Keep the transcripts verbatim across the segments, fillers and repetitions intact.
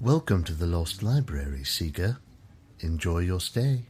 Welcome to the Lost Library, Seeker. Enjoy your stay.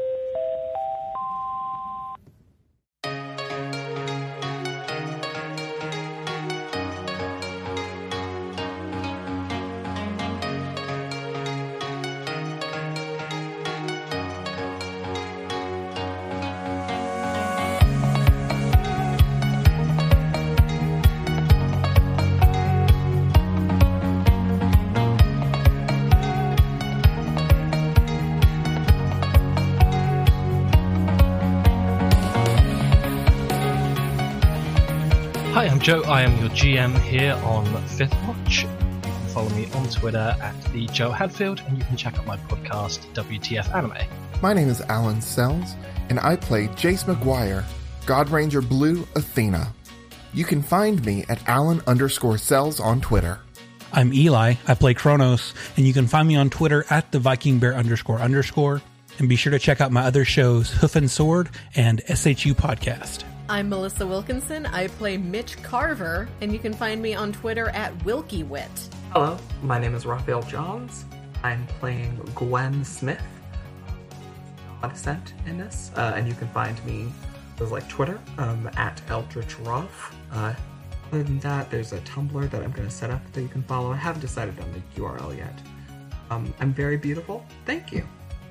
Hi, I'm Joe. I am your G M here on Fifth Watch. You can follow me on Twitter at the Joe Hadfield, and you can check out my podcast, W T F Anime. My name is Alan Sells, and I play Jace McGuire, God Ranger Blue Athena. You can find me at Alan underscore Sells on Twitter. I'm Eli. I play Kronos, and you can find me on Twitter at the Viking Bear underscore underscore. And be sure to check out my other shows, Hoof and Sword and S H U Podcast. I'm Melissa Wilkinson. I play Mitch Carver, and you can find me on Twitter at WilkyWit. Hello, my name is Raphael Johns. I'm playing Gwen Smith, Descent in this, uh, and you can find me there's like Twitter um, at Eldritch Ruff. Uh, other than that, there's a Tumblr that I'm going to set up that you can follow. I haven't decided on the U R L yet. Um, I'm very beautiful. Thank you.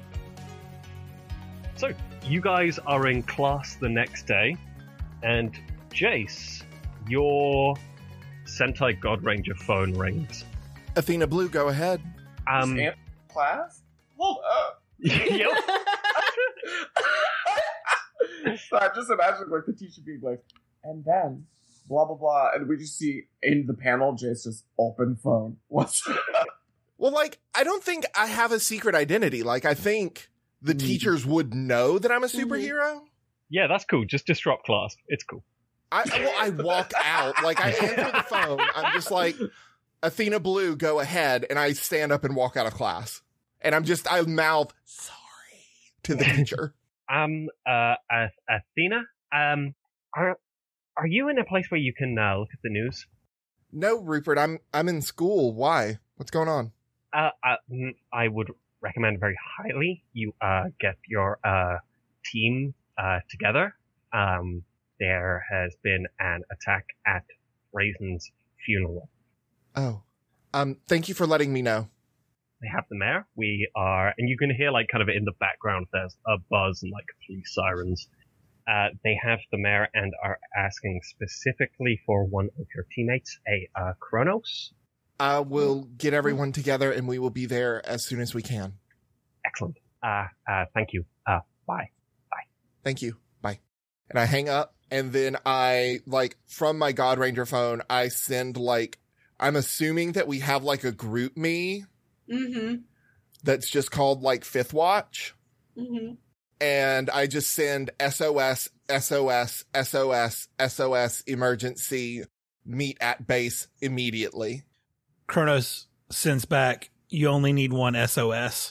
So, you guys are in class the next day. And Jace, your Sentai God Ranger phone rings. Athena Blue, go ahead. Um, class? Hold up. Yep. So I'm just imagining like the teacher being like, and then blah blah blah, and we just see in the panel Jace just open phone. What's Well, like, I don't think I have a secret identity. Like, I think the mm. teachers would know that I'm a superhero. Yeah, that's cool. Just disrupt class. It's cool. I well, I walk out. Like, I answer the phone. I'm just like, Athena Blue, go ahead. And I stand up and walk out of class. And I'm just, I mouth, sorry, to the teacher. Um, uh, uh, Athena, um, are, are you in a place where you can uh, look at the news? No, Rupert, I'm, I'm in school. Why? What's going on? Uh, uh I would recommend very highly you, uh, get your, uh, team Uh, together. Um, there has been an attack at Raisin's funeral. Oh. Um, thank you for letting me know. They have the mayor. We are, and you can hear like kind of in the background there's a buzz and like police sirens. Uh, they have the mayor and are asking specifically for one of your teammates, a uh, Kronos. I will get everyone together and we will be there as soon as we can. Excellent. Uh, uh, thank you. Uh, bye. Thank you. Bye. And I hang up, and then I, like, from my God Ranger phone, I send, like, I'm assuming that we have, like, a group me. Mm-hmm. That's just called, like, Fifth Watch. Mm-hmm. And I just send S O S, S O S, S O S, S O S, emergency, meet at base immediately. Kronos sends back, you only need one S O S.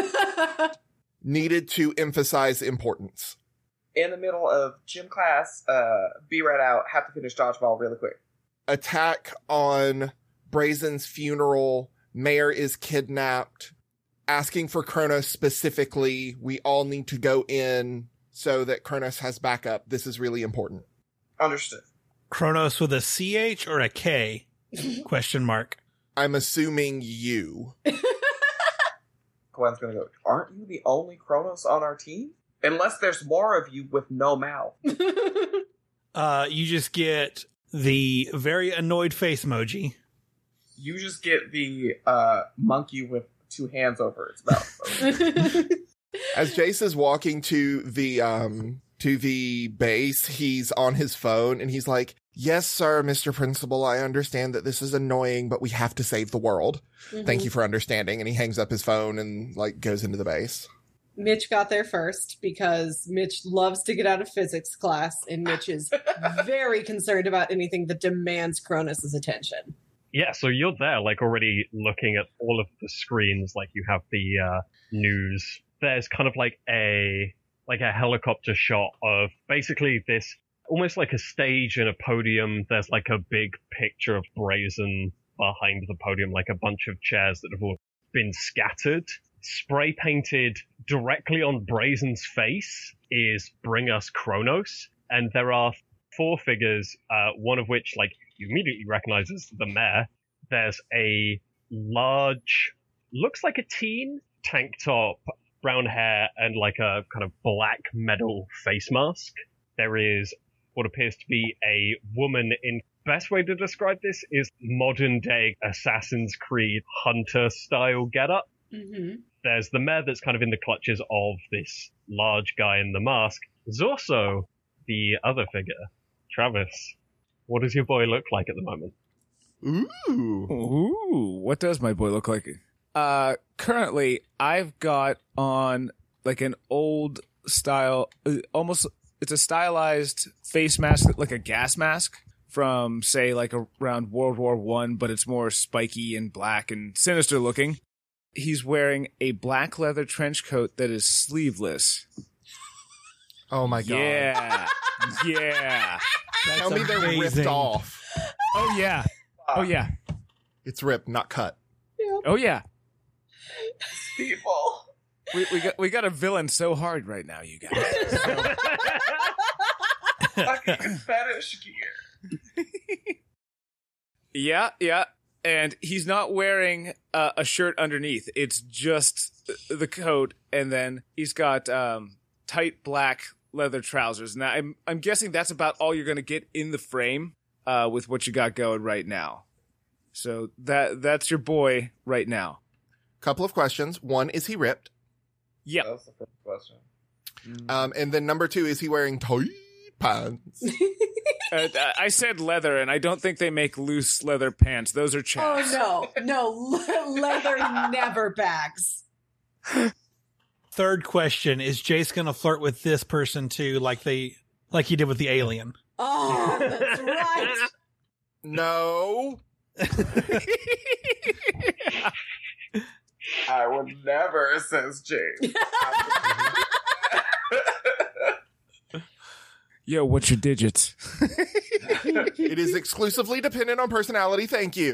Needed to emphasize importance. In the middle of gym class, uh, be right out, have to finish dodgeball really quick. Attack on Brazen's funeral, mayor is kidnapped, asking for Kronos specifically. We all need to go in so that Kronos has backup. This is really important. Understood. Kronos with a C H or a K? Question mark. I'm assuming you. Gwen's gonna go, aren't you the only Kronos on our team? Unless there's more of you with no mouth. uh, you just get the very annoyed face emoji. You just get the uh, monkey with two hands over its mouth. As Jace is walking to the um to the base, he's on his phone and he's like, yes, sir, Mister Principal, I understand that this is annoying, but we have to save the world. Mm-hmm. Thank you for understanding. And he hangs up his phone and like goes into the base. Mitch got there first because Mitch loves to get out of physics class, and Mitch is very concerned about anything that demands Kronos' attention. Yeah, so you're there, like, already looking at all of the screens, like, you have the uh, news. There's kind of like a like a helicopter shot of basically this, almost like a stage and a podium. There's like a big picture of Brazen behind the podium, like a bunch of chairs that have all been scattered. Spray painted directly on Brazen's face is Bring Us Kronos. And there are four figures, uh, one of which, like, you immediately recognize as the mayor. There's a large, looks like a teen, tank top, brown hair, and like a kind of black metal face mask. There is what appears to be a woman in, best way to describe this is modern day Assassin's Creed hunter style getup. Mm-hmm. There's the mayor that's kind of in the clutches of this large guy in the mask. There's also the other figure, Travis. What does your boy look like at the moment? Ooh. Ooh, what does my boy look like? Uh, currently, I've got on like an old style, uh, almost, it's a stylized face mask, like a gas mask from, say, like around World War One, but it's more spiky and black and sinister looking. He's wearing a black leather trench coat that is sleeveless. Oh my god. Yeah. Yeah. Tell me they're ripped amazing. off. Oh, yeah. Oh, yeah. It's ripped, not cut. Oh, yeah. People. We, we got we got a villain so hard right now, you guys. Fucking fetish gear. Yeah, yeah. And he's not wearing uh, a shirt underneath. It's just the coat, and then he's got um, tight black leather trousers. Now, I'm I'm guessing that's about all you're going to get in the frame uh, with what you got going right now. So that that's your boy right now. Couple of questions. One, is he ripped? Yep. That's the first question. Um, and then number two, is he wearing tight pants? Uh, I said leather, and I don't think they make loose leather pants. Those are chaps. Oh, no. No, le- leather never bags. Third question, is Jace going to flirt with this person too, like they, like he did with the alien? Oh, that's right. No. I would never, says James. Yo, what's your digits? It is exclusively dependent on personality. Thank you.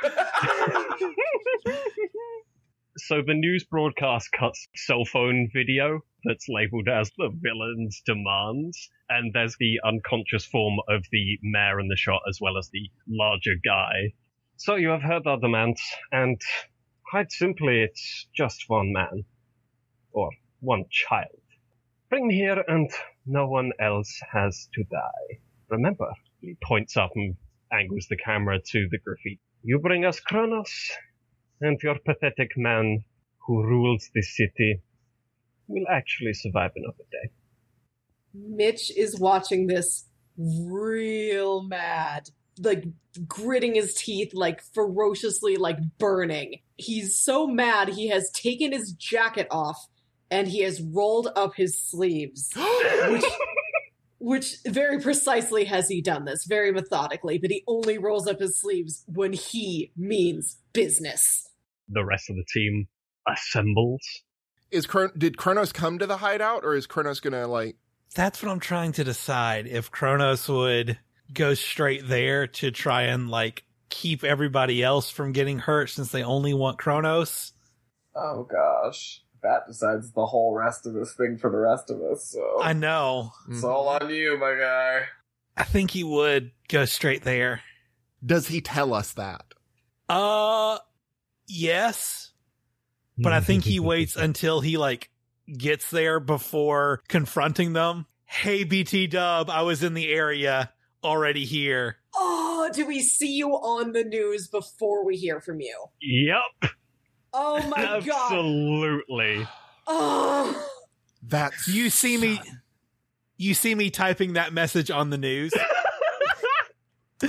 So the news broadcast cuts cell phone video that's labeled as the villain's demands, and there's the unconscious form of the mayor in the shot as well as the larger guy. So you have heard our demands, and quite simply, it's just one man. Or one child. Bring me here, and no one else has to die. Remember, he points up and angles the camera to the graffiti. You bring us Kronos, and your pathetic man who rules this city will actually survive another day. Mitch is watching this real mad, like gritting his teeth, like ferociously, like burning. He's so mad he has taken his jacket off and he has rolled up his sleeves. which, which very precisely has he done this, very methodically, but he only rolls up his sleeves when he means business. The rest of the team assembles. Is Chron- did Kronos come to the hideout, or is Kronos gonna like? That's what I'm trying to decide. If Kronos would go straight there to try and like keep everybody else from getting hurt, since they only want Kronos. Oh gosh. That decides the whole rest of this thing for the rest of us, so. I know. It's all on you, my guy. I think he would go straight there. Does he tell us that? Uh, yes. But I think he waits until he like gets there before confronting them. Hey, B T Dub, I was in the area, already here. Oh, do we see you on the news before we hear from you? Yep. Oh my god. Absolutely. Oh. That's You see me, you see me typing that message on the news. No.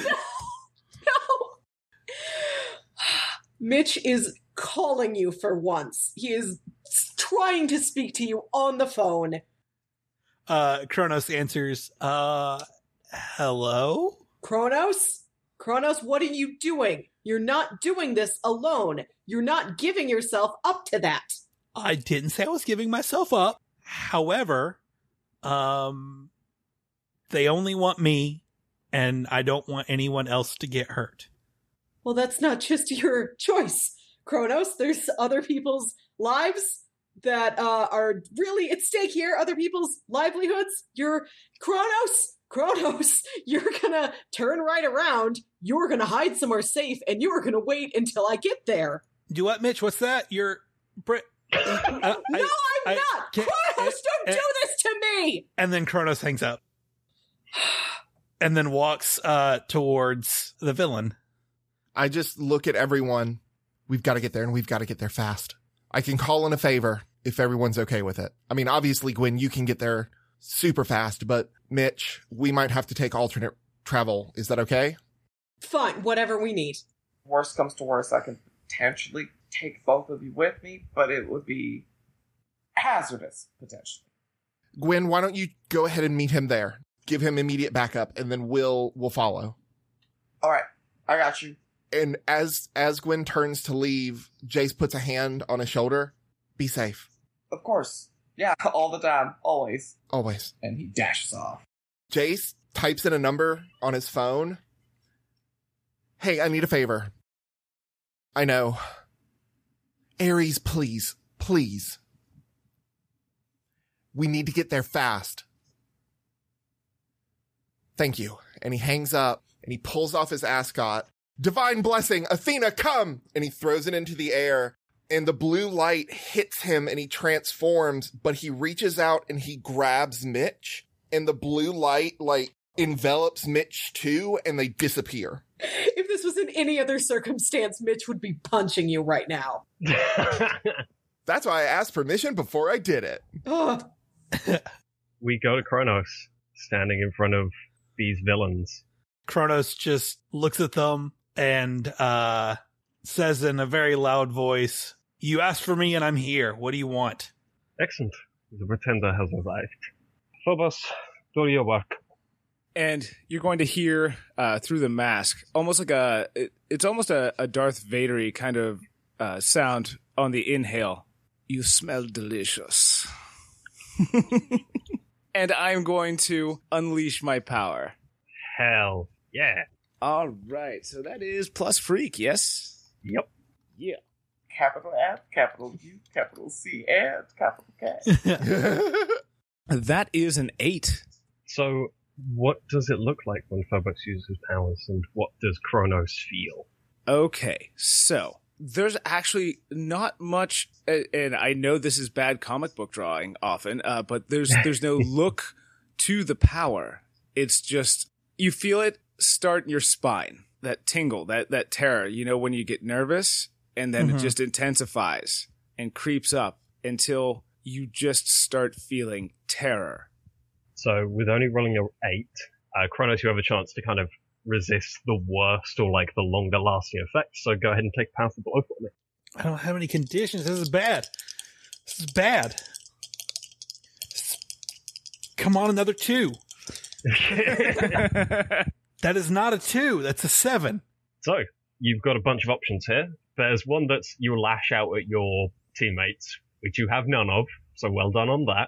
Mitch is calling you for once. He is trying to speak to you on the phone. Uh, Kronos answers, uh, hello? Kronos? Kronos, what are you doing? You're not doing this alone. You're not giving yourself up to that. I didn't say I was giving myself up. However, um, they only want me, and I don't want anyone else to get hurt. Well, that's not just your choice. Kronos, there's other people's lives that uh, are really at stake here, other people's livelihoods. You're Kronos, Kronos, you're gonna turn right around, you're gonna hide somewhere safe, and you're gonna wait until I get there. Do what, Mitch? What's that? You're... Br- uh, no, I, I'm I, not! Kronos, Kronos, don't uh, do this to me! And then Kronos hangs up. And then walks uh, towards the villain. I just look at everyone. We've got to get there, and we've got to get there fast. I can call in a favor if everyone's okay with it. I mean, obviously, Gwen, you can get there super fast, but Mitch, we might have to take alternate travel. Is that okay? Fine, whatever we need. Worst comes to worst, I can potentially take both of you with me, but it would be hazardous, potentially. Gwen, why don't you go ahead and meet him there? Give him immediate backup, and then we'll we'll follow. All right, I got you. And as as Gwen turns to leave, Jace puts a hand on his shoulder. Be safe. Of course. Yeah, all the time. Always. Always. And he dashes off. Jace types in a number on his phone. Hey, I need a favor. I know. Ares, please. Please. We need to get there fast. Thank you. And he hangs up, and he pulls off his ascot. Divine blessing, Athena, come! And he throws it into the air, and the blue light hits him, and he transforms, but he reaches out and he grabs Mitch, and the blue light, like, envelops Mitch too, and they disappear. If this was in any other circumstance, Mitch would be punching you right now. That's why I asked permission before I did it. We go to Kronos, standing in front of these villains. Kronos just looks at them and uh, says in a very loud voice, "You asked for me and I'm here. What do you want?" Excellent. The pretender has arrived. Phobos, do your work. And you're going to hear uh, through the mask, almost like a, it, it's almost a, a Darth Vader-y kind of uh, sound on the inhale. You smell delicious. And I'm going to unleash my power. Hell yeah. All right, so that is plus freak, yes? Yep. Yeah. Capital F, capital U, capital C, and capital K. That is an eight. So, what does it look like when Phobos uses powers, and what does Kronos feel? Okay, so there's actually not much, and I know this is bad comic book drawing often, uh, but there's there's no look to the power. It's just, you feel it start in your spine, that tingle, that, that terror, you know, when you get nervous, and then mm-hmm. it just intensifies and creeps up until you just start feeling terror. So with only rolling an eight, uh, Kronos, you have a chance to kind of resist the worst or like the longer lasting effects. So go ahead and take powerful blow for me. I don't have any conditions. This is bad. This is bad. Come on, another two. That is not a two. That's a seven. So you've got a bunch of options here. There's one that's you lash out at your teammates, which you have none of. So well done on that.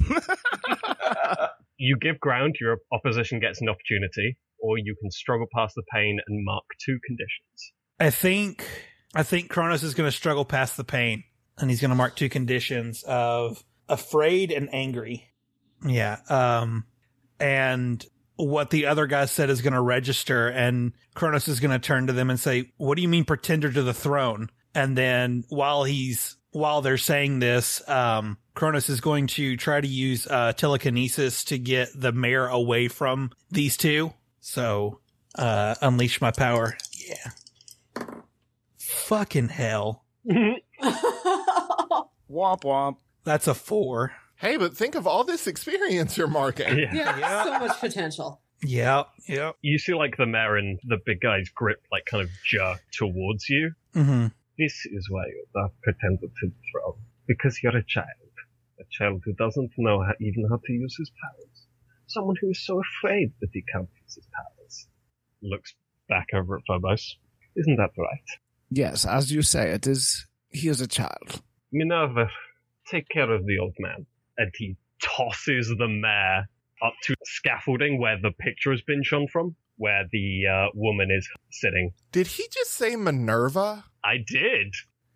You give ground, your opposition gets an opportunity, or you can struggle past the pain and mark two conditions. I think I think Kronos is going to struggle past the pain, and he's going to mark two conditions of afraid and angry. Yeah. Um, and what the other guy said is going to register, and Kronos is going to turn to them and say, "What do you mean pretender to the throne?" And then while he's while they're saying this, um, Kronos is going to try to use uh, telekinesis to get the mayor away from these two. So, uh, unleash my power. Yeah. Fucking hell. Womp womp. That's a four. Hey, but think of all this experience you're marking. Yeah. Yeah, Yeah. so much potential. Yeah, yeah. You see like the mayor and the big guy's grip like kind of jerk towards you. Mm-hmm. This is why you're the pretender to the throne. Because you're a child. A child who doesn't know how, even how to use his powers. Someone who is so afraid that he can't use his powers. Looks back over at Phobos. Isn't that right? Yes, as you say, it is. He is a child. Minerva, take care of the old man. And he tosses the mayor up to scaffolding where the picture has been shown from, where the uh, woman is sitting. Did he just say Minerva? I did.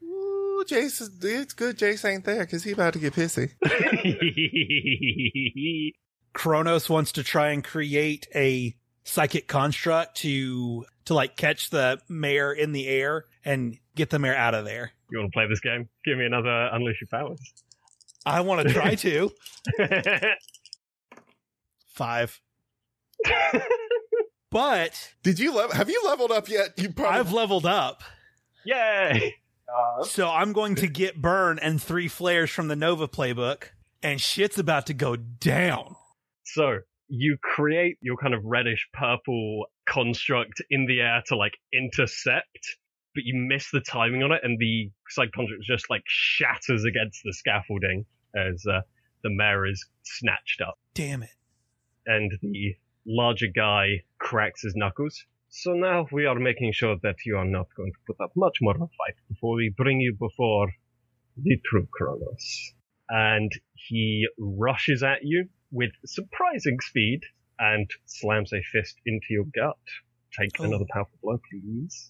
Ooh, Jace is, it's good Jace ain't there because he about to get pissy. Kronos wants to try and create a psychic construct to to like catch the mayor in the air and get the mayor out of there. You want to play this game? Give me another Unleash Your Powers. I want to try to. Five. But did you le- have you leveled up yet? You probably- I've leveled up. Yay! Uh, So I'm going to get burn and three flares from the Nova playbook, and shit's about to go down. So you create your kind of reddish purple construct in the air to like intercept, but you miss the timing on it, and the side construct just like shatters against the scaffolding as uh, the mayor is snatched up. Damn it. And the larger guy cracks his knuckles. So now we are making sure that you are not going to put up much more of a fight before we bring you before the true Kronos. And he rushes at you with surprising speed and slams a fist into your gut. Take Oh. another powerful blow, please.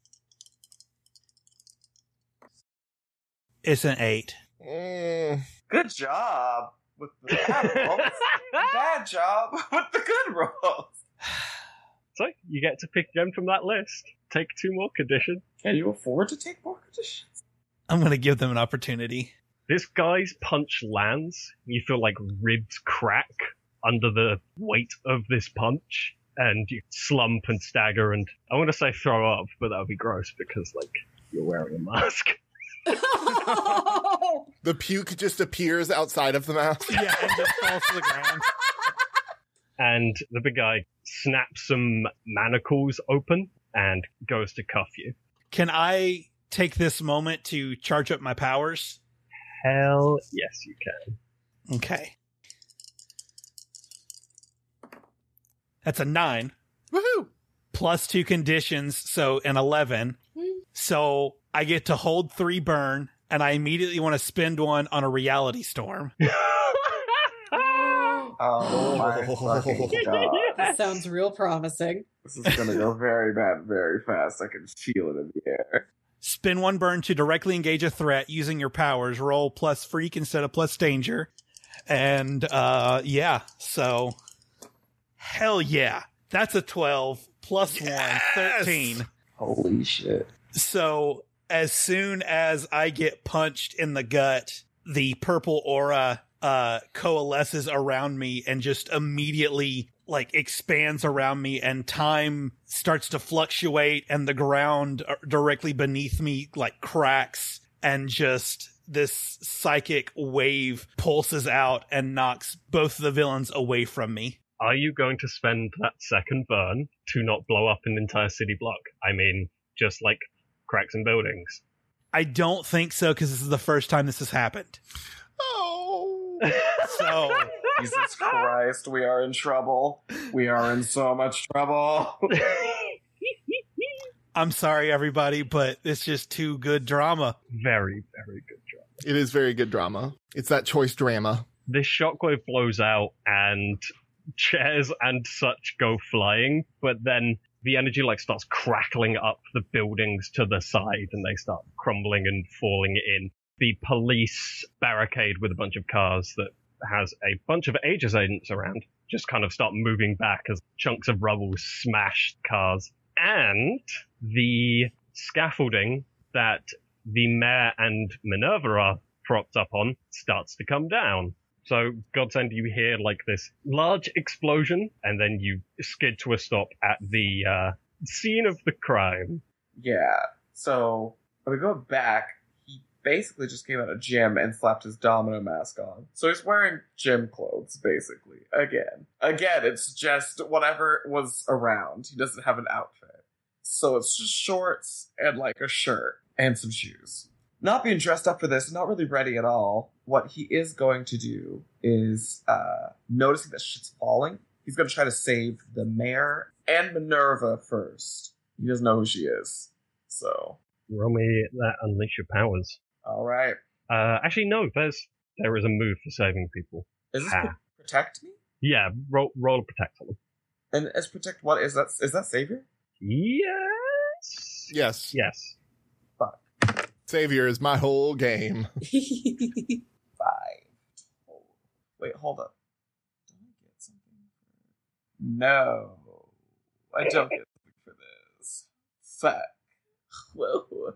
It's an eight. Mm. good job with the bad rolls. Bad job with the good rolls. So you get to pick again from that list. Take two more conditions. Can you afford to take more conditions? I'm going to give them an opportunity. This guy's punch lands. You feel like ribs crack under the weight of this punch, and you slump and stagger, and I want to say throw up, but that would be gross because, like, you're wearing a mask. The puke just appears outside of the mouth. Yeah, and just falls to the ground. And the big guy snaps some manacles open and goes to cuff you. Can I take this moment to charge up my powers? Hell yes, you can. Okay. That's a nine. Woohoo! Plus two conditions, so an eleven. So I get to hold three burn, and I immediately want to spend one on a reality storm. Oh my fucking god. That sounds real promising. This is gonna go very bad very fast. I can feel it in the air. Spin one burn to directly engage a threat using your powers. Roll plus freak instead of plus danger. And, uh, yeah, so. Hell yeah. That's a twelve plus Yes! one, thirteen. Holy shit. So, as soon as I get punched in the gut, the purple aura uh, coalesces around me and just immediately like expands around me, and time starts to fluctuate, and the ground directly beneath me like cracks, and just this psychic wave pulses out and knocks both the villains away from me. Are you going to spend that second burn to not blow up an entire city block? I mean, just like cracks in buildings. I don't think so, because this is the first time this has happened. Oh. So Jesus Christ, we are in trouble. We are in so much trouble. I'm sorry, everybody, but it's just too good drama. Very, very good job. It is very good drama. It's that choice drama. This shockwave blows out and chairs and such go flying, but then the energy like starts crackling up the buildings to the side and they start crumbling and falling in. The police barricade with a bunch of cars that has a bunch of Aegis agents around just kind of start moving back as chunks of rubble smash cars. And the scaffolding that the mayor and Minerva are propped up on starts to come down. So, Godsend, you hear like this large explosion, and then you skid to a stop at the uh, scene of the crime. Yeah. So, when we go back, he basically just came out of gym and slapped his domino mask on. So he's wearing gym clothes, basically. Again. Again, it's just whatever was around. He doesn't have an outfit. So it's just shorts and like a shirt and some shoes. Not being dressed up for this, not really ready at all. What he is going to do is, uh, noticing that shit's falling, he's going to try to save the mayor and Minerva first. He doesn't know who she is. So. Roll me that Unleash Your Powers. All right. Uh, actually, no, there's, there is a move for saving people. Is this Ah. pro- protect me? Yeah, roll, roll a protect on them. And as protect what? Is that, is that savior? Yes? Yes. Yes. Fuck. Savior is my whole game. Five. Oh, wait, hold up. Did I get something? No. I don't get something for this. Fuck. Whoa.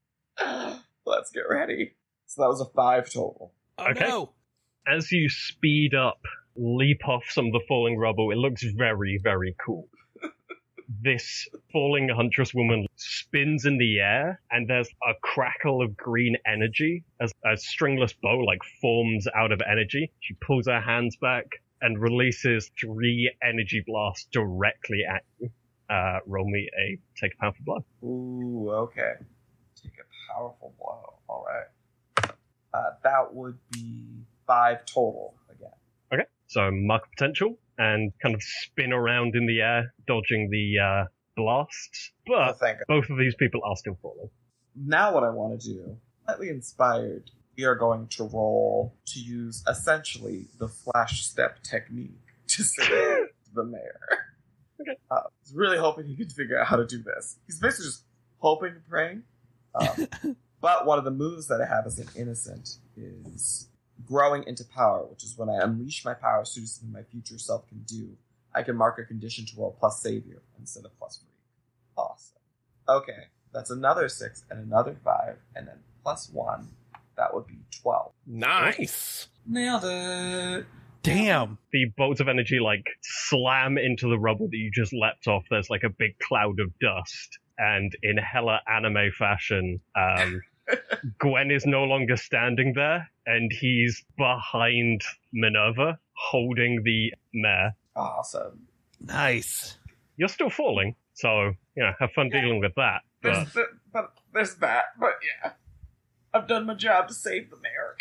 Let's get ready. So that was a five total. Oh, Okay. no. As you speed up, leap off some of the falling rubble, it looks very, very cool. This falling huntress woman spins in the air, and there's a crackle of green energy as a stringless bow like forms out of energy. She pulls her hands back and releases three energy blasts directly at you. Uh, roll me a take a powerful blow. Ooh, okay. Take a powerful blow. All right. Uh, that would be five total again. Okay, so mark potential and kind of spin around in the air, dodging the uh, blasts. Oh, But thank God. both of these people are still falling. Now what I want to do, slightly inspired, we are going to roll to use essentially the flash step technique to save the mayor. Okay. Uh, I was really hoping he could figure out how to do this. He's basically just hoping and praying. Um, but one of the moves that I have as an innocent is growing into power, which is when I unleash my power so something my future self can do. I can mark a condition to roll plus savior instead of plus freak. Awesome. Okay, that's another six and another five, and then plus one. That would be twelve. Nice. Nailed it. Damn. The bolts of energy like slam into the rubble that you just leapt off. There's like a big cloud of dust, and in hella anime fashion, um, Gwen is no longer standing there, and he's behind Minerva, holding the mare. Awesome. Nice. You're still falling, so you know, have fun Yeah. dealing with that. But There's, th- but there's that. But yeah, I've done my job to save the mayor.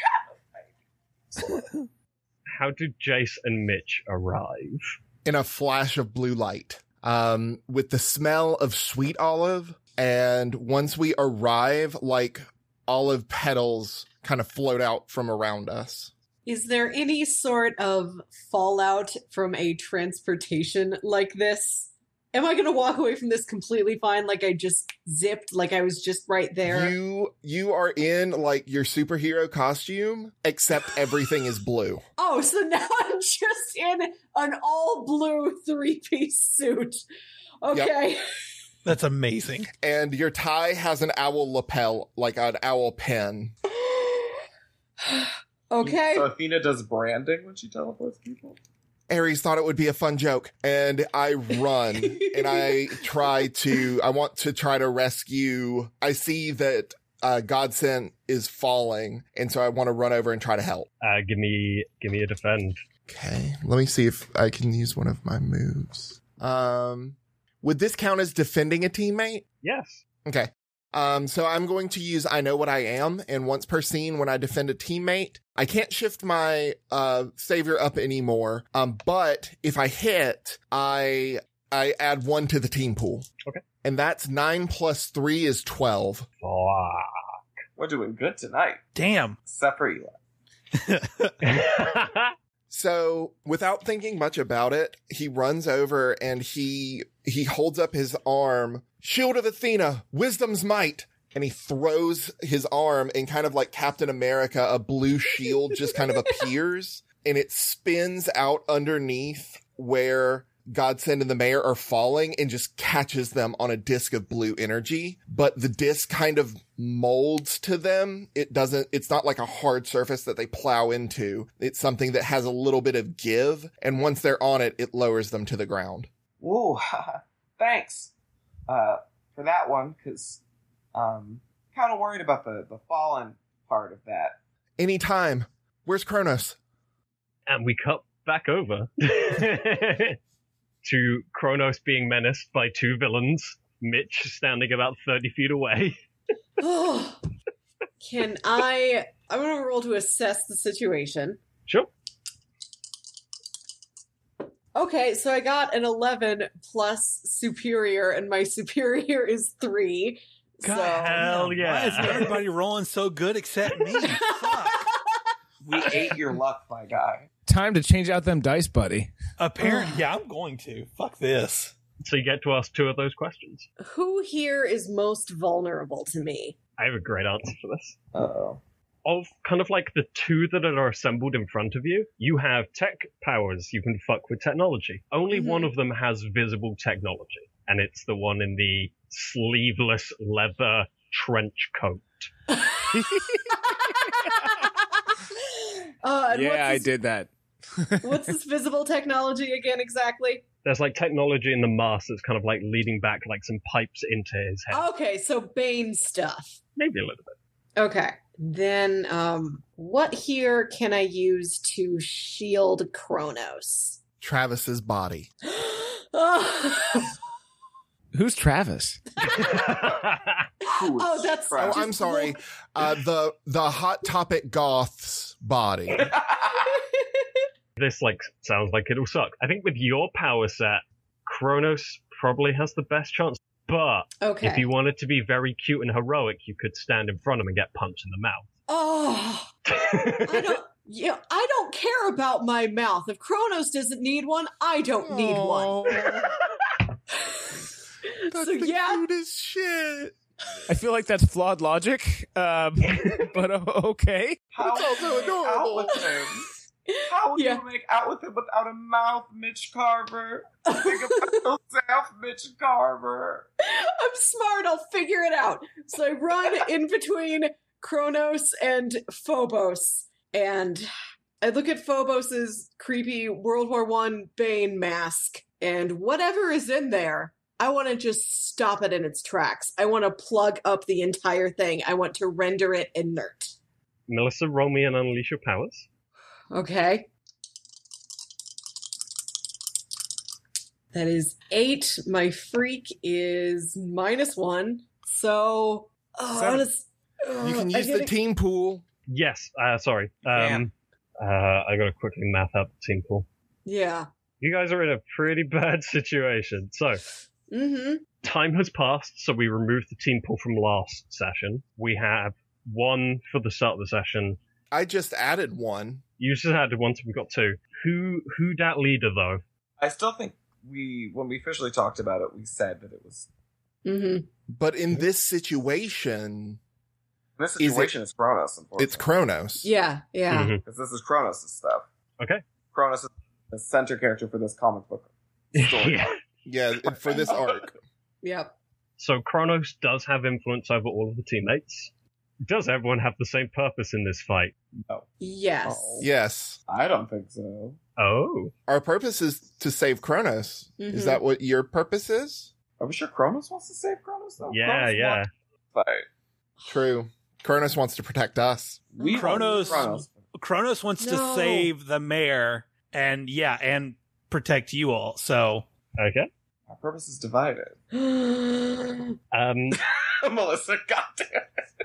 God. how do Jace and Mitch arrive? In a flash of blue light, um, with the smell of sweet olive. And once we arrive, like olive petals kind of float out from around us. Is there any sort of fallout from a transportation like this? Am I going to walk away from this completely fine, like I just zipped, like I was just right there? You you are in like your superhero costume, except everything is blue. Oh, so now I'm just in an all blue three-piece suit. Okay. Yep. That's amazing. And your tie has an owl lapel, like an owl pen. Okay. So Athena does branding when she teleports people? Ares thought it would be a fun joke, and I run and I try to, I want to try to rescue. I see that uh, Godsent is falling, and so I want to run over and try to help. Uh, give me, give me a defend. Okay, let me see if I can use one of my moves. Um, would this count as defending a teammate? Yes. Okay. Um, so I'm going to use I Know What I Am, and once per scene when I defend a teammate, I can't shift my uh savior up anymore. Um, but if I hit, I I add one to the team pool. Okay. And that's nine plus three is twelve. Fuck. We're doing good tonight. Damn. Except for Eli. So without thinking much about it, he runs over and he he holds up his arm. Shield of Athena, wisdom's might. And he throws his arm, and kind of like Captain America, a blue shield just kind of appears, and it spins out underneath where Godsend and the mayor are falling and just catches them on a disc of blue energy. But the disc kind of molds to them. It doesn't, it's not like a hard surface that they plow into. It's something that has a little bit of give. And once they're on it, it lowers them to the ground. Whoa, thanks uh, for that one, because um, kind of worried about the, the fallen part of that. Anytime. Where's Kronos? And we cut back over to Kronos being menaced by two villains, Mitch standing about thirty feet away. Oh, can I? I'm going to roll to assess the situation. Sure. Okay, so I got an eleven plus superior, and my superior is three. God, so... hell yeah. Why is everybody rolling so good except me? Fuck. We ate your luck, my guy. Time to change out them dice, buddy. Apparently, yeah, I'm going to. Fuck this. So you get to ask two of those questions. Who here is most vulnerable to me? I have a great answer for this. Uh-oh. Of kind of like the two that are assembled in front of you, you have tech powers. You can fuck with technology. Only Mhm. one of them has visible technology, and it's the one in the sleeveless leather trench coat. uh, and yeah, what's I this, did that. What's this visible technology again exactly? There's like technology in the mask that's kind of like leading back like some pipes into his head. Okay, so Bane stuff. Maybe a little bit. Okay. Then, um, what here can I use to shield Kronos? Travis's body. oh, Who's Travis? oh, that's. Oh, just I'm sorry. look- Uh, the the Hot Topic Goth's body. This like sounds like it'll suck. I think with your power set, Kronos probably has the best chance. But Okay. if you wanted to be very cute and heroic, you could stand in front of him and get punched in the mouth. Oh, I don't. Yeah, I don't care about my mouth. If Kronos doesn't need one, I don't need one. That's So the yeah, cutest shit. I feel like that's flawed logic, um, but uh, okay. How It's also would you make out adorable. with him? How would Yeah. you make out with him without a mouth, Mitch Carver? Think about yourself, Mitch Carver. I'm smart. I'll figure it out. So I run in between Kronos and Phobos, and I look at Phobos's creepy World War One Bane mask, and whatever is in there, I want to just stop it in its tracks. I want to plug up the entire thing. I want to render it inert. Melissa, roll me and unleash your powers. Okay. That is eight. My freak is minus one. So, oh, Seven. honest- oh, You can I use the didn't- team pool. Yes, uh, sorry. Um, uh, I gotta quickly math out the team pool. Yeah. You guys are in a pretty bad situation. So, Mm-hmm. time has passed, so we removed the team pool from last session. We have one for the start of the session. I just added one. You just had one, so we got two. Who who that leader though? I still think we, when we officially talked about it, we said that it was. Mm-hmm. But in this situation, In this Is it- situation, it's Kronos, unfortunately. it's Kronos. Yeah, yeah. Mhm. Because this is Kronos' stuff. Okay. Kronos is the center character for this comic book story. Yeah. Yeah, for this arc. Yep. So Kronos does have influence over all of the teammates. Does everyone have the same purpose in this fight? No. Yes. Oh. Yes. I don't think so. Oh. Our purpose is to save Kronos. Is Mhm. that what your purpose is? Are we sure Kronos wants to save Kronos, though? Yeah, Kronos yeah. wants to fight. True. Kronos wants to protect us. We Kronos- want Kronos. Kronos wants to No. save the mayor and yeah, and protect you all. So Okay. Our purpose is divided. Um, Melissa, goddamn.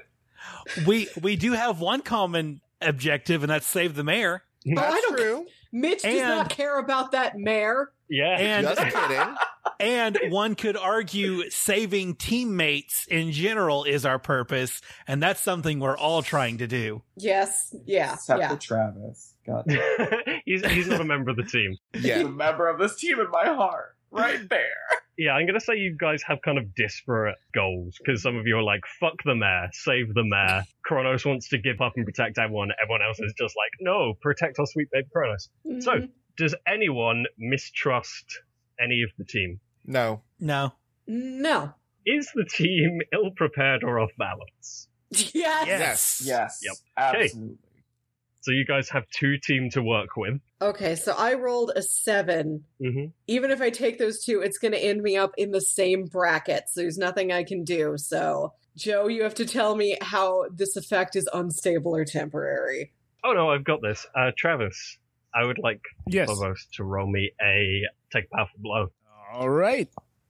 we we do have one common objective, and that's save the mayor. Oh, I That's don't- true. Mitch does And- not care about that mayor. yeah. And Just kidding. and one could argue saving teammates in general is our purpose, and that's something we're all trying to do. Yes. Yeah. Except yeah. for Travis. God. he's he's not a member of the team. He's Yeah. a member of this team in my heart. Right there. Yeah, I'm gonna say you guys have kind of disparate goals because some of you are like, "Fuck the mayor, save the mayor." Kronos wants to give up and protect everyone. Everyone else is just like, "No, protect our sweet baby Kronos." So, Mhm. does anyone mistrust any of the team? No. No. No. Is the team ill prepared or off balance? Yes. Yes. Yes. Yep. Absolutely. So you guys have two team to work with. Okay, so I rolled a seven. Mm-hmm. Even if I take those two, it's going to end me up in the same bracket. So there's nothing I can do. So, Joe, you have to tell me how this effect is unstable or temporary. Oh no, I've got this. Uh, Travis, I would like Yes. Phobos to roll me a take a powerful blow. All right.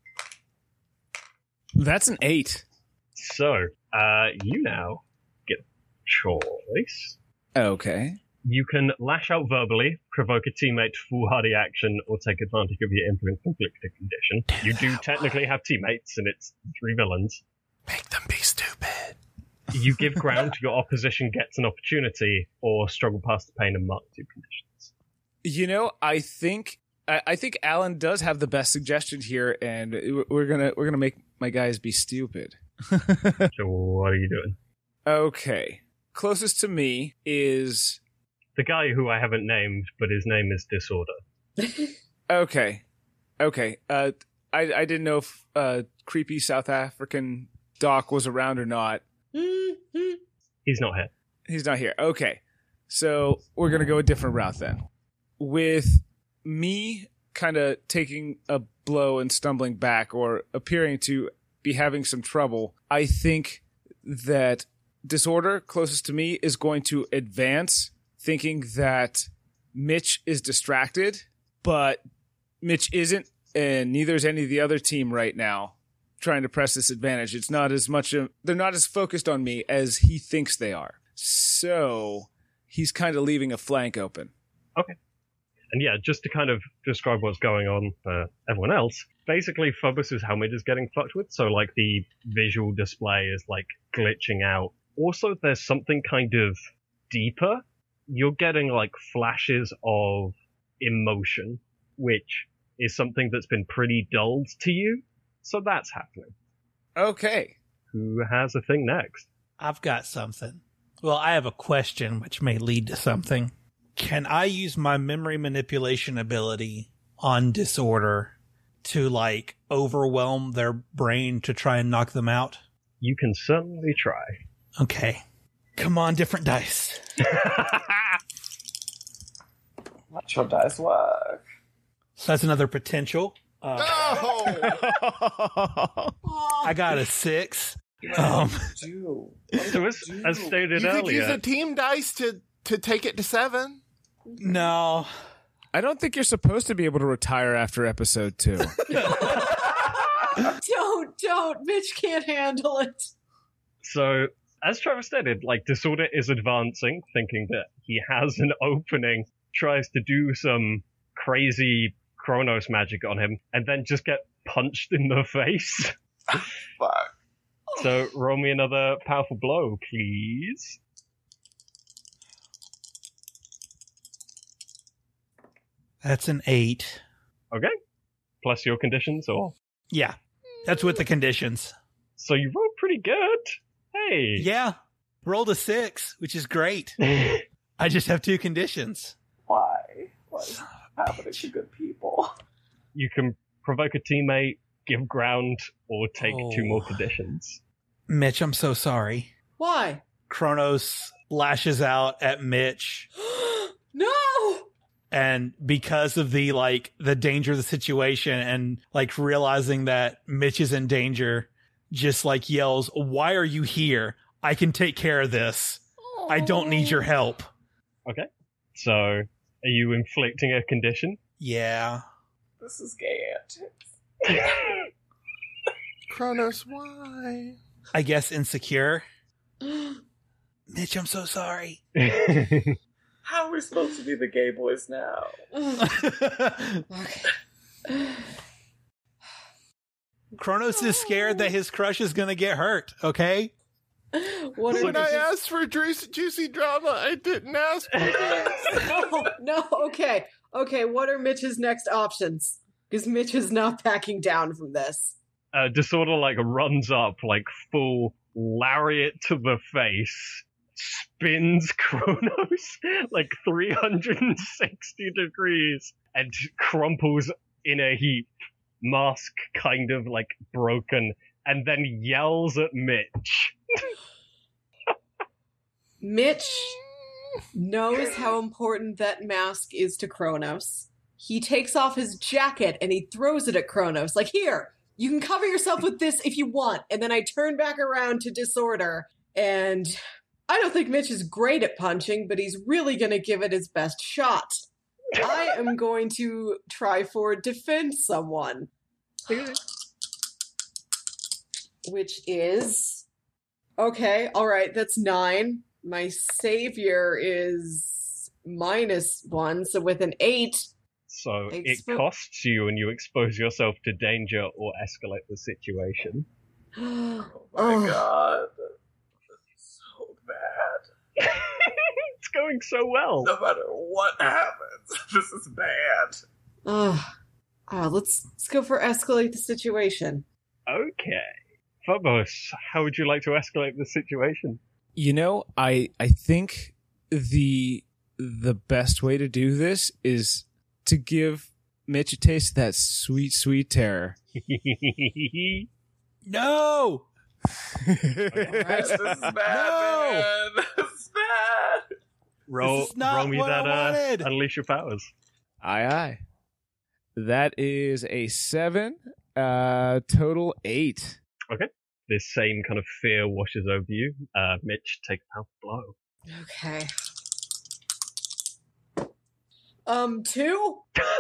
That's an eight. So, uh, you now get a choice. Okay. You can lash out verbally, provoke a teammate to foolhardy action, or take advantage of your influence conflicted condition. You do technically have teammates, and it's three villains. Make them be stupid. You give ground to your opposition gets an opportunity, or struggle past the pain and mark two conditions. You know, I think I, I think Alan does have the best suggestion here, and we're gonna we're gonna make my guys be stupid. So what are you doing? Okay. Closest to me is the guy who I haven't named, but his name is Disorder. Okay. Okay. Uh, I I didn't know if uh, creepy South African Doc was around or not. He's not here. He's not here. Okay. So we're going to go a different route then. With me kind of taking a blow and stumbling back or appearing to be having some trouble, I think that Disorder, closest to me, is going to advance, thinking that Mitch is distracted, but Mitch isn't, and neither is any of the other team right now trying to press this advantage. It's not as much of, they're not as focused on me as he thinks they are. So he's kind of leaving a flank open. Okay. And yeah, just to kind of describe what's going on for everyone else, basically Phobos' helmet is getting fucked with, so like the visual display is like glitching out. Also, there's something kind of deeper. You're getting like flashes of emotion, which is something that's been pretty dulled to you. So that's happening. Okay. Who has a thing next? I've got something. Well, I have a question which may lead to something. Can I use my memory manipulation ability on Disorder to, like, overwhelm their brain to try and knock them out? You can certainly try. Okay. Come on, different dice. Let your dice work. So that's another potential. Uh, Oh! I got a six. What Um, do you So as, do? as stated You could earlier, use a team dice to, to take it to seven. no. I don't think you're supposed to be able to retire after episode two. Don't, don't. Mitch can't handle it. so as Trevor stated, like Disorder is advancing, thinking that he has an opening, tries to do some crazy Chronos magic on him, and then just get punched in the face. Fuck. So roll me another powerful blow, please. That's an eight. Okay. Plus your conditions, or? Yeah. That's with the conditions. So you rolled pretty good. Hey. Yeah. Rolled a six, which is great. I just have two conditions. Why? What's happening to good people? You can provoke a teammate, give ground, or take Oh. two more conditions. Mitch, I'm so sorry. Why? Kronos lashes out at Mitch, No! and because of the like the danger of the situation and like realizing that Mitch is in danger, just like yells, "Why are you here? I can take care of this. I don't need your help." Okay. So are you inflicting a condition? Yeah. This is gay antics. Kronos, why? I guess insecure. Mitch, I'm so sorry. How are we supposed to be the gay boys now? Okay. Kronos is scared that his crush is going to get hurt, okay? What are When I Mitch's- asked for juicy, juicy drama, I didn't ask for this. No, no, okay. Okay, what are Mitch's next options? Because Mitch is not backing down from this. uh, Disorder like runs up, like full lariat to the face, spins Kronos like three hundred sixty degrees, and crumples in a heap, mask kind of like broken, and then yells at Mitch. Mitch knows how important that mask is to Kronos. He takes off his jacket and he throws it at Kronos. Like, here, you can cover yourself with this if you want. And then I turn back around to Disorder. And I don't think Mitch is great at punching, but he's really going to give it his best shot. I am going to try for defend someone. Which is... Okay, all right, that's nine. My savior is minus one, so with an eight. So it Expo- costs you and you expose yourself to danger or escalate the situation. Oh my Oh. god. So bad. It's going so well. No matter what happens, this is bad. Uh, uh, let's, let's go for escalate the situation. Okay. Phobos, how would you like to escalate the situation? You know, I I think the the best way to do this is to give Mitch a taste of that sweet, sweet terror. No! This is bad, No! man. This is bad. Roll, This is not roll me what that, I uh, wanted. unleash your powers. Aye, aye. That is a seven. Uh, total eight. This same kind of fear washes over you. Uh, Mitch, take a powerful blow. Okay. Um, two?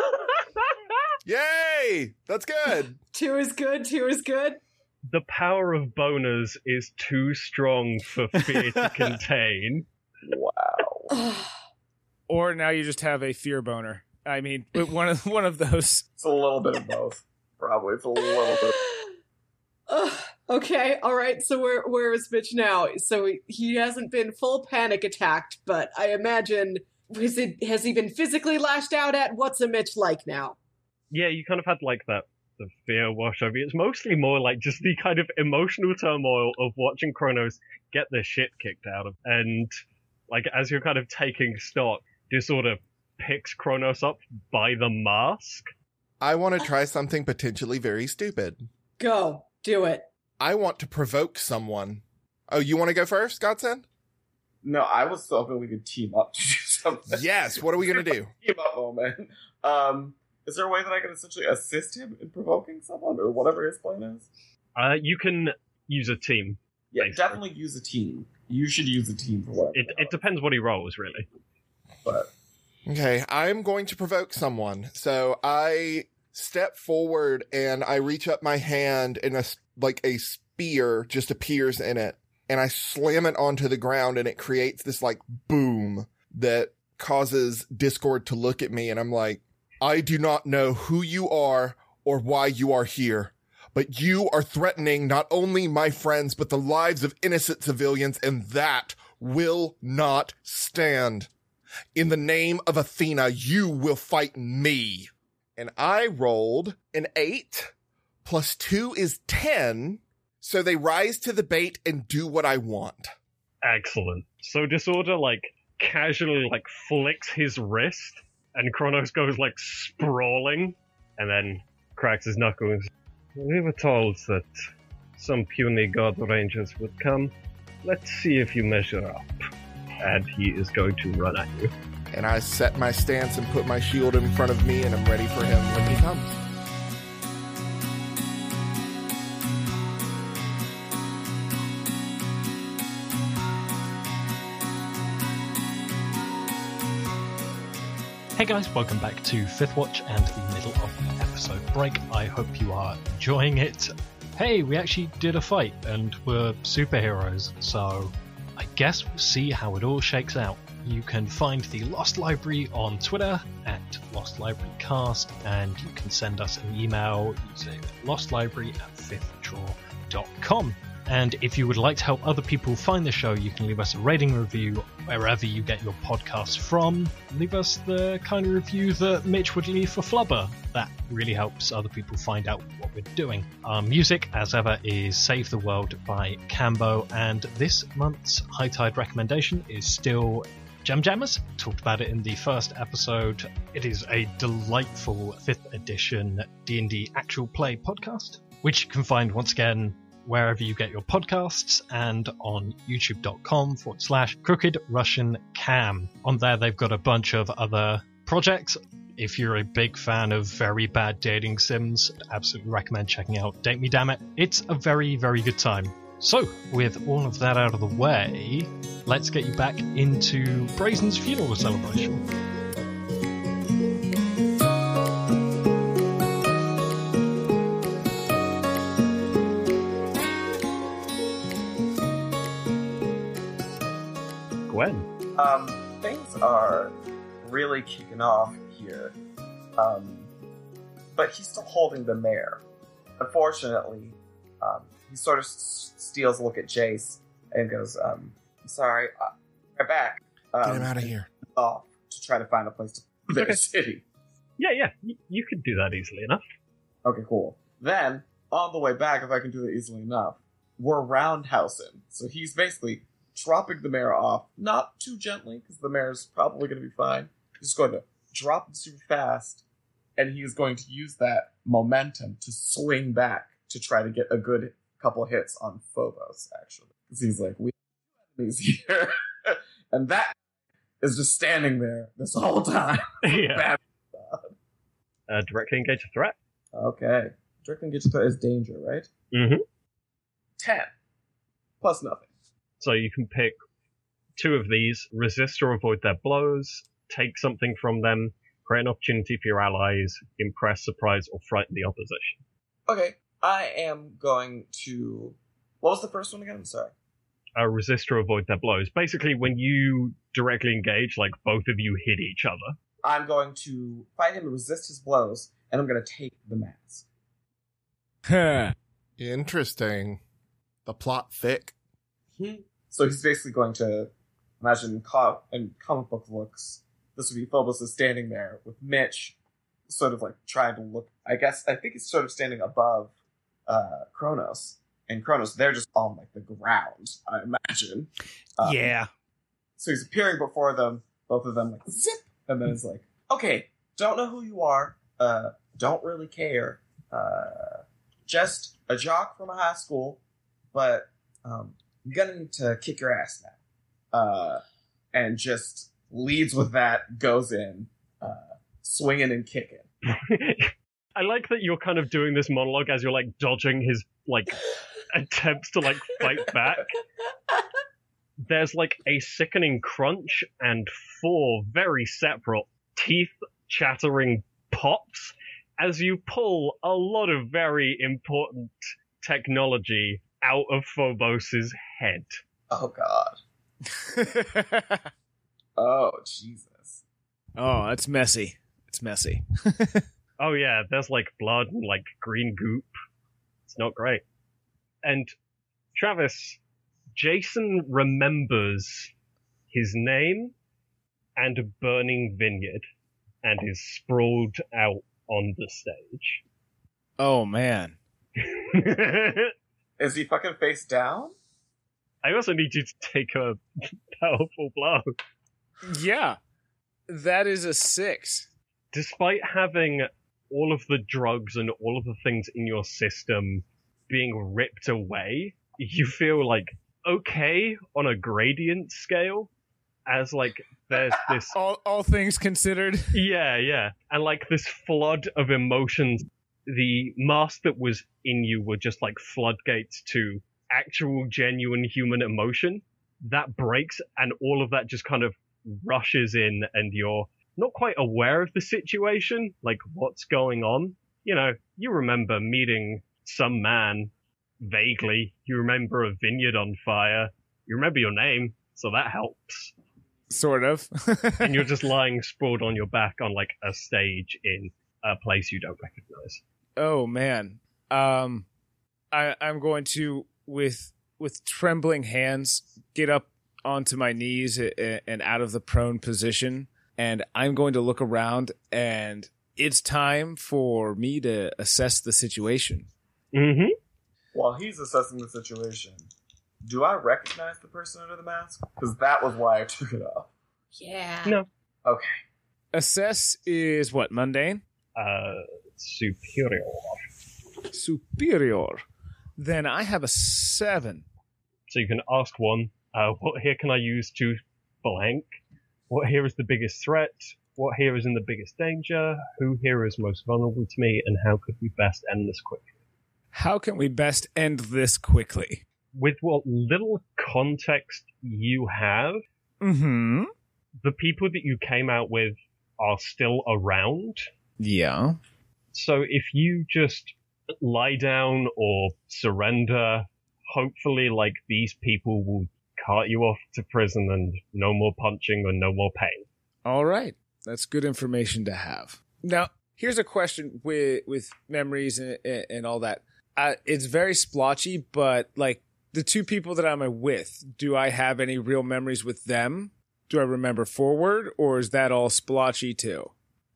Yay! That's good. Two is good, two is good. The power of boners is too strong for fear to contain. Wow. Or now you just have a fear boner. I mean, one of one of those. It's a little bit of both. Probably. It's a little bit. Ugh, okay, all right. So where where is Mitch now? So he, he hasn't been full panic attacked, but I imagine has it has he been physically lashed out at? What's a Mitch like now? Yeah, you kind of had like that the fear wash over you. It's mostly more like just the kind of emotional turmoil of watching Kronos get the shit kicked out of, and like as you're kind of taking stock, Disorder picks Kronos up by the mask. I want to try something potentially very stupid. Go, do it. I want to provoke someone. Oh, you want to go first, Godsend? No, I was hoping we could team up to do something. Yes, what are we going to do? Team up moment. Um, is there a way that I can essentially assist him in provoking someone or whatever his plan is? Uh, you can use a team. Yeah, Basically. definitely use a team. You should use a team for what. It it depends what he rolls, really. But Okay, I'm going to provoke someone. So I step forward and I reach up my hand and a, like a spear just appears in it. And I slam it onto the ground and it creates this like boom that causes Discord to look at me. And I'm like, I do not know who you are or why you are here, but you are threatening not only my friends, but the lives of innocent civilians. And that will not stand. In the name of Athena, you will fight me. And I rolled an eight plus two is ten. So they rise to the bait and do what I want. Excellent. So Disorder, like, casually, like, flicks his wrist, and Kronos goes, like, sprawling, and then cracks his knuckles. We were told that some puny god rangers would come. Let's see if you measure up. And he is going to run at you. And I set my stance and put my shield in front of me, and I'm ready for him when he comes. Hey guys, welcome back to Fifth Watch and the middle of the episode break. I hope you are enjoying it. Hey, we actually did a fight and we're superheroes, so I guess we'll see how it all shakes out. You can find the Lost Library on Twitter at Lost Library Cast, and you can send us an email using lostlibrary at fifth draw dot com. And if you would like to help other people find the show, you can leave us a rating review wherever you get your podcasts from. Leave us the kind of review that Mitch would leave for Flubber. That really helps other people find out what we're doing. Our music, as ever, is Save the World by Cambo, and this month's High Tide recommendation is still Gem Jammers. Talked about it in the first episode. It is a delightful fifth edition D and D actual play podcast, which you can find once again wherever you get your podcasts and on youtube.com forward slash crooked Russian cam. On there, they've got a bunch of other projects. If you're a big fan of very bad dating sims, I'd absolutely recommend checking out Date Me Damn It. It's a very, very good time. So, with all of that out of the way, let's get you back into Brazen's funeral celebration. Gwen. Um, things are really kicking off here. Um, but he's still holding the mare. Unfortunately, um, he sort of s- steals a look at Jace and goes, um, I'm sorry, uh, I'm back. Um, Get him out of here. Off to try to find a place to their Okay. city. Yeah, yeah, you, you could do that easily enough. Okay, cool. Then, on the way back, if I can do that easily enough, we're roundhousing. So he's basically dropping the mare off, not too gently, because the mare's probably going to be fine. He's going to drop it super fast, and he is going to use that momentum to swing back to try to get a good couple hits on Phobos, actually. Because he's like, we have enemies here. And that is just standing there this whole time. Yeah. Uh, directly engage a threat. Okay. Directly engage a threat is danger, right? Mm-hmm. Ten. Plus nothing. So you can pick two of these, resist or avoid their blows, take something from them, create an opportunity for your allies, impress, surprise, or frighten the opposition. Okay. I am going to... What was the first one again? I'm sorry. Uh, resist or avoid their blows. Basically, when you directly engage, like, both of you hit each other. I'm going to fight him and resist his blows, and I'm going to take the mask. Interesting. The plot thick. Hmm. So he's basically going to, imagine co- in comic book looks, this would be Phobos is standing there with Mitch, sort of like trying to look, I guess, I think he's sort of standing above uh, Kronos. And Kronos, they're just on like the ground, I imagine. Um, yeah. So he's appearing before them, both of them like zip, and then it's like, okay, don't know who you are, uh, don't really care, uh, just a jock from a high school, but um, I'm gonna need to kick your ass now. Uh, and just leads with that, goes in, uh, swinging and kicking. I like that you're kind of doing this monologue as you're like dodging his like attempts to like fight back. There's like a sickening crunch and four very separate teeth chattering pops as you pull a lot of very important technology out of Phobos's head. Oh god. Oh Jesus. Oh, that's messy. It's messy. Oh yeah, there's like blood and like green goop. It's not great. And Travis, Jason remembers his name and a burning vineyard and is sprawled out on the stage. Oh man. Is he fucking face down? I also need you to take a powerful blow. Yeah. That is a six. Despite having all of the drugs and all of the things in your system being ripped away, you feel like okay on a gradient scale, as like there's this all all things considered. Yeah, yeah. And like this flood of emotions, the mask that was in you were just like floodgates to actual genuine human emotion. That breaks and all of that just kind of rushes in and you're not quite aware of the situation, like what's going on. You know, you remember meeting some man vaguely. You remember a vineyard on fire. You remember your name, so that helps. Sort of. And you're just lying sprawled on your back on like a stage in a place you don't recognize. Oh man. Um I I'm going to with with trembling hands get up onto my knees and out of the prone position, and I'm going to look around, and it's time for me to assess the situation. Mm-hmm. While he's assessing the situation, do I recognize the person under the mask? Because that was why I took it off. Yeah. No. Okay. Assess is what, mundane? Uh, superior. Superior. Then I have a seven. So you can ask one, uh, what here can I use to blank? What here is the biggest threat? What here is in the biggest danger? Who here is most vulnerable to me? And how could we best end this quickly? How can we best end this quickly? With what little context you have, Mm-hmm. the people that you came out with are still around. Yeah. So if you just lie down or surrender, hopefully, like, these people will cart you off to prison and no more punching and no more pain. All right. That's good information to have. Now, here's a question with with memories and, and all that. Uh, it's very splotchy, but, like, the two people that I'm with, do I have any real memories with them? Do I remember forward, or is that all splotchy too?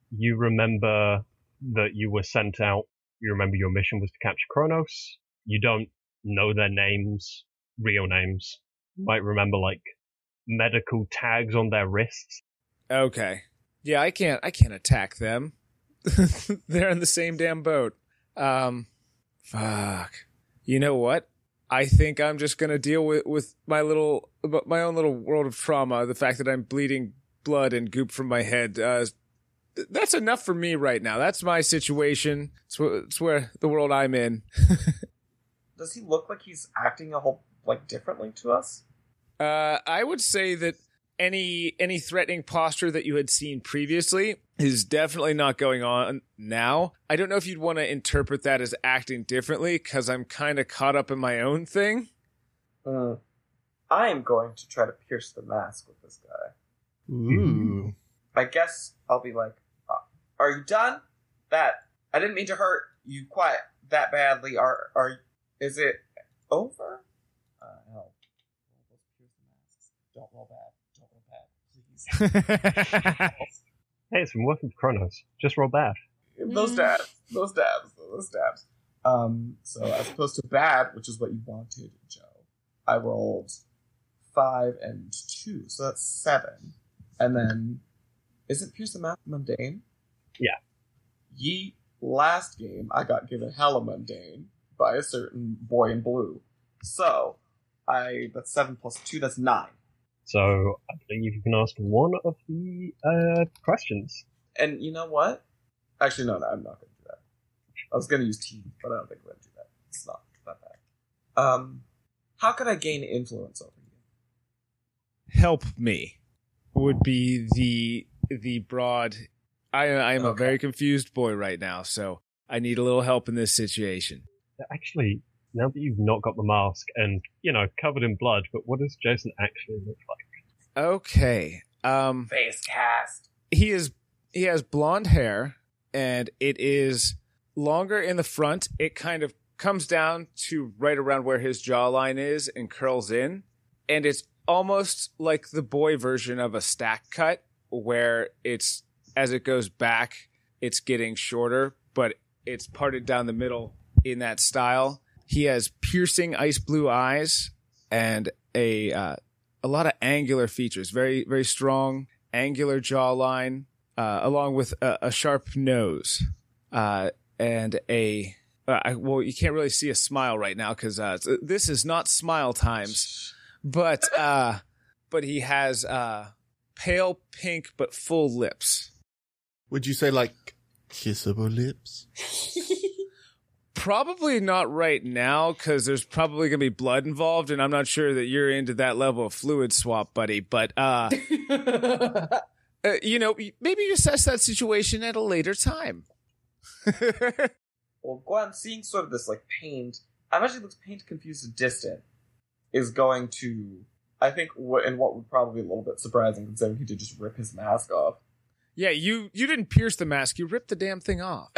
you remember that you were sent out. You remember your mission was to capture Kronos. You don't know their names, real names. You might remember, like, medical tags on their wrists. Okay. Yeah, I can't I can't attack them. They're in the same damn boat. Um, fuck. You know what? I think I'm just gonna deal with, with my little, my own little world of trauma. The fact that I'm bleeding blood and goop from my head. Uh, that's enough for me right now. That's my situation. It's, wh- it's where the world I'm in. Does he look like he's acting a whole like differently to us? Uh, I would say that any any threatening posture that you had seen previously is definitely not going on now. I don't know if you'd want to interpret that as acting differently, because I'm kind of caught up in my own thing. Uh, I am going to try to pierce the mask with this guy. Ooh. I guess I'll be like, uh, "Are you done? That I didn't mean to hurt you quite that badly. Are are is it over?" Uh, no. Don't roll bad. Don't roll bad, please. Hey, it's been working for Kronos. Just roll bad. Those dabs. Those dabs. Those dabs. Um, so as opposed to bad, which is what you wanted, Joe, I rolled five and two, so that's seven. And then, isn't Pierce the Mask mundane? Yeah. Ye last game, I got given hella mundane by a certain boy in blue. So, I that's seven plus two, that's nine. So I believe you can ask one of the uh, questions. And you know what? Actually, no, no, I'm not going to do that. I was going to use T, but I don't think I'm going to do that. It's not that bad. Um, how could I gain influence over you? Help me would be the the broad. I I am Okay. a very confused boy right now, so I need a little help in this situation. Actually, now that you've not got the mask and, you know, covered in blood, but what does Jason actually look like? Okay. Um, Face cast. he is he has blonde hair, and it is longer in the front. It kind of comes down to right around where his jawline is and curls in, and it's almost like the boy version of a stack cut, where it's as it goes back, it's getting shorter, but it's parted down the middle in that style. He has piercing ice blue eyes and a uh, a lot of angular features, very very strong angular jawline, uh, along with a, a sharp nose, uh, and a uh, I, well, you can't really see a smile right now because uh, this is not smile times, but uh, but he has uh, pale pink but full lips. Would you say like kissable lips? Probably not right now, because there's probably going to be blood involved, and I'm not sure that you're into that level of fluid swap, buddy. But, uh, uh you know, maybe you assess that situation at a later time. Well, Gwen, seeing sort of this, like, pained, I imagine it looks pained, confused, and distant, is going to, I think, w- and what would probably be a little bit surprising, considering he did just rip his mask off. Yeah, you, you didn't pierce the mask, you ripped the damn thing off.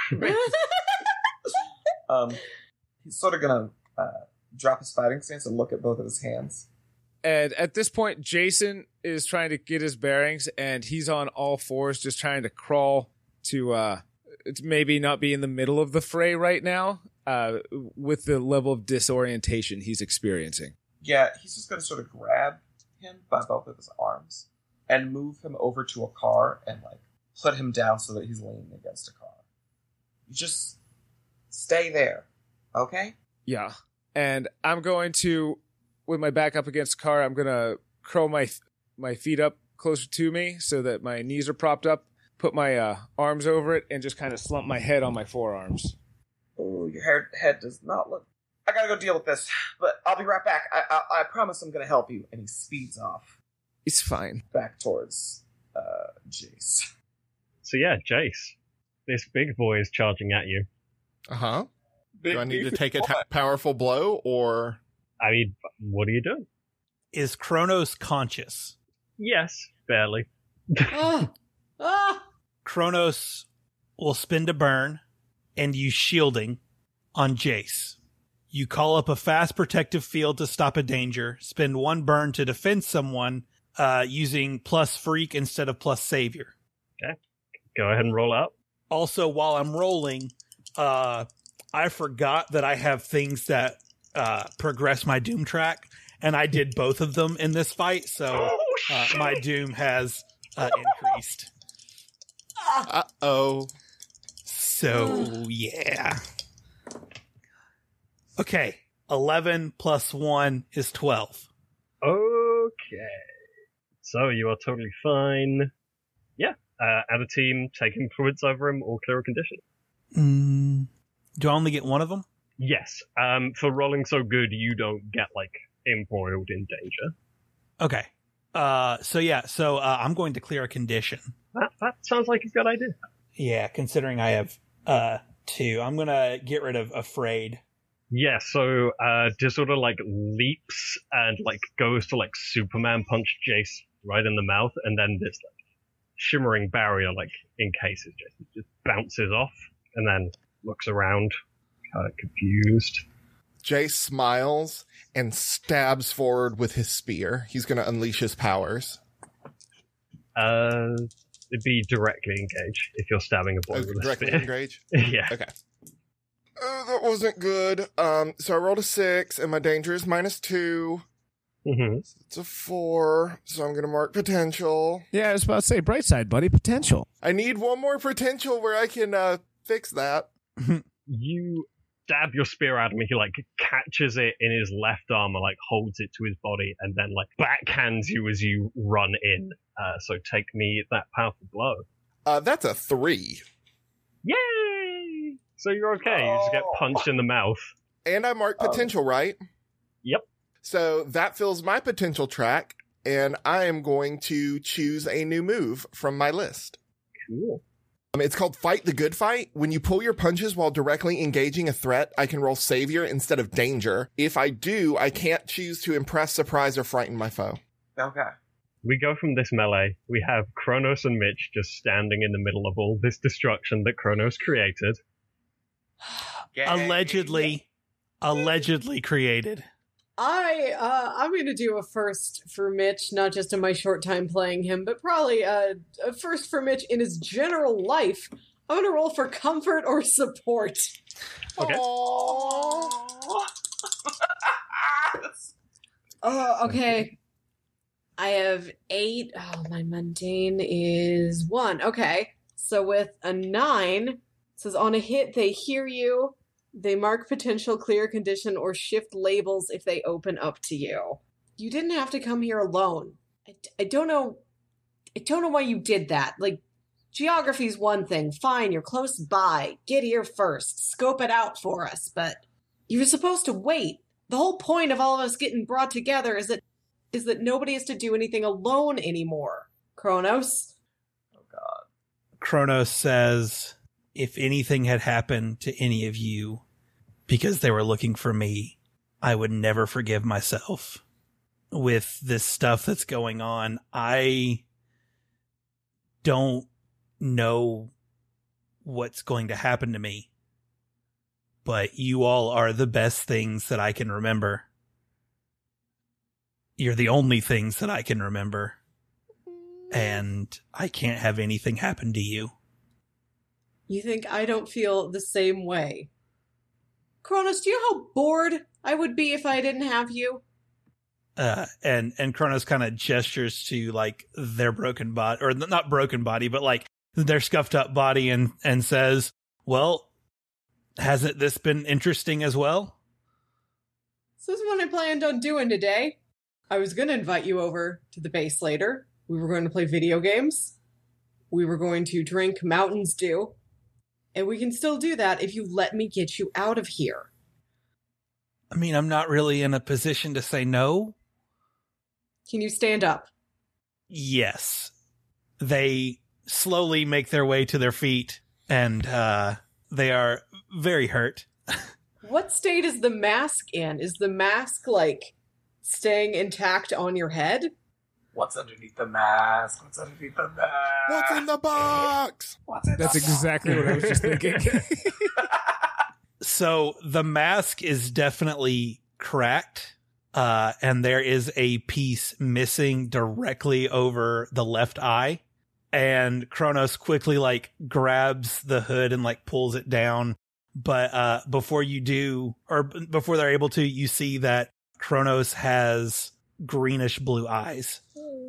Um, he's sort of gonna uh, drop his fighting stance and look at both of his hands. And at this point, Jason is trying to get his bearings, and he's on all fours, just trying to crawl to, uh, to maybe not be in the middle of the fray right now, uh, with the level of disorientation he's experiencing. Yeah, he's just gonna sort of grab him by both of his arms and move him over to a car and, like, put him down so that he's leaning against a car. You just stay there, okay? Yeah. And I'm going to, with my back up against the car, I'm going to curl my my feet up closer to me so that my knees are propped up, put my uh, arms over it, and just kind of slump my head on my forearms. Oh, your hair, head does not look... I gotta go deal with this, but I'll be right back. I, I, I promise I'm gonna help you. And he speeds off. It's fine. Back towards uh, Jace. So yeah, Jace, this big boy is charging at you. Uh-huh. Do I need to take a ta- powerful blow, or... I mean, what are you doing? Is Kronos conscious? Yes, barely. ah, ah. Kronos will spend a burn and use shielding on Jace. You call up a fast protective field to stop a danger. Spend one burn to defend someone uh, using plus freak instead of plus savior. Okay. Go ahead and roll up. Also, while I'm rolling, uh, I forgot that I have things that uh, progress my Doom track, and I did both of them in this fight, so uh, my Doom has uh, increased. Uh-oh. So, yeah. Okay, eleven plus one is twelve. Okay. So you are totally fine. Yeah. Uh, add a team, take influence over him, or clear a condition. Mm, do I only get one of them? Yes. Um, for rolling so good, you don't get, like, embroiled in danger. Okay. Uh, so, yeah, so uh, I'm going to clear a condition. That, that sounds like a good idea. Yeah, considering I have uh, two. I'm going to get rid of Afraid. Yeah, so uh, Disorder, like, leaps and, like, goes to, like, Superman punch Jace right in the mouth, and then this, like, shimmering barrier, like, encases Jace. It just bounces off, and then looks around, kind of confused. Jace smiles and stabs forward with his spear. He's going to unleash his powers. Uh, it'd be directly engage if you're stabbing a boy Oh, with a directly spear. engage? Yeah. Okay. Oh, that wasn't good. Um, so I rolled a six, and my danger is minus two. Mm-hmm. It's a four, so I'm going to mark potential. Yeah, I was about to say, bright side, buddy, potential. I need one more potential where I can uh, fix that. You stab your spear at him, he, like, catches it in his left arm and, like, holds it to his body, and then, like, backhands you as you run in. Uh, so take me that powerful blow. Uh, that's a three. Yay! So you're okay. You just get punched in the mouth. And I mark potential, right? Yep. So that fills my potential track, and I am going to choose a new move from my list. Cool. Um, it's called Fight the Good Fight. When you pull your punches while directly engaging a threat, I can roll Savior instead of Danger. If I do, I can't choose to impress, surprise, or frighten my foe. Okay. We go from this melee. We have Kronos and Mitch just standing in the middle of all this destruction that Kronos created. Allegedly, allegedly created. I, uh, I'm going to do a first for Mitch, not just in my short time playing him, but probably uh, a first for Mitch in his general life. I'm going to roll for comfort or support. Okay. Oh, okay. I have eight. Oh, my mundane is one. Okay. So with a nine, it says on a hit, they hear you. They mark potential, clear condition, or shift labels if they open up to you. You didn't have to come here alone. I, I don't know. I don't know why you did that. Like, geography's one thing. Fine, you're close by. Get here first. Scope it out for us. But you were supposed to wait. The whole point of all of us getting brought together is that is that nobody has to do anything alone anymore. Kronos? Oh, God. Kronos says, if anything had happened to any of you because they were looking for me, I would never forgive myself. With this stuff that's going on, I don't know what's going to happen to me. But you all are the best things that I can remember. You're the only things that I can remember. And I can't have anything happen to you. You think I don't feel the same way? Kronos, do you know how bored I would be if I didn't have you? Uh, and, and Kronos kind of gestures to, like, their broken body, or not broken body, but, like, their scuffed up body and, and says, well, hasn't this been interesting as well? So this is what I planned on doing today. I was going to invite you over to the base later. We were going to play video games. We were going to drink Mountain's Dew. And we can still do that if you let me get you out of here. I mean, I'm not really in a position to say no. Can you stand up? Yes. They slowly make their way to their feet, and uh, they are very hurt. What state is the mask in? Is the mask, like, staying intact on your head? What's underneath the mask? What's underneath the mask? What's in the box? What's in That's the exactly what I was just thinking. So the mask is definitely cracked, uh, and there is a piece missing directly over the left eye. and Kronos quickly like grabs the hood and like pulls it down. But uh, before you do, or b- before they're able to, you see that Kronos has greenish blue eyes.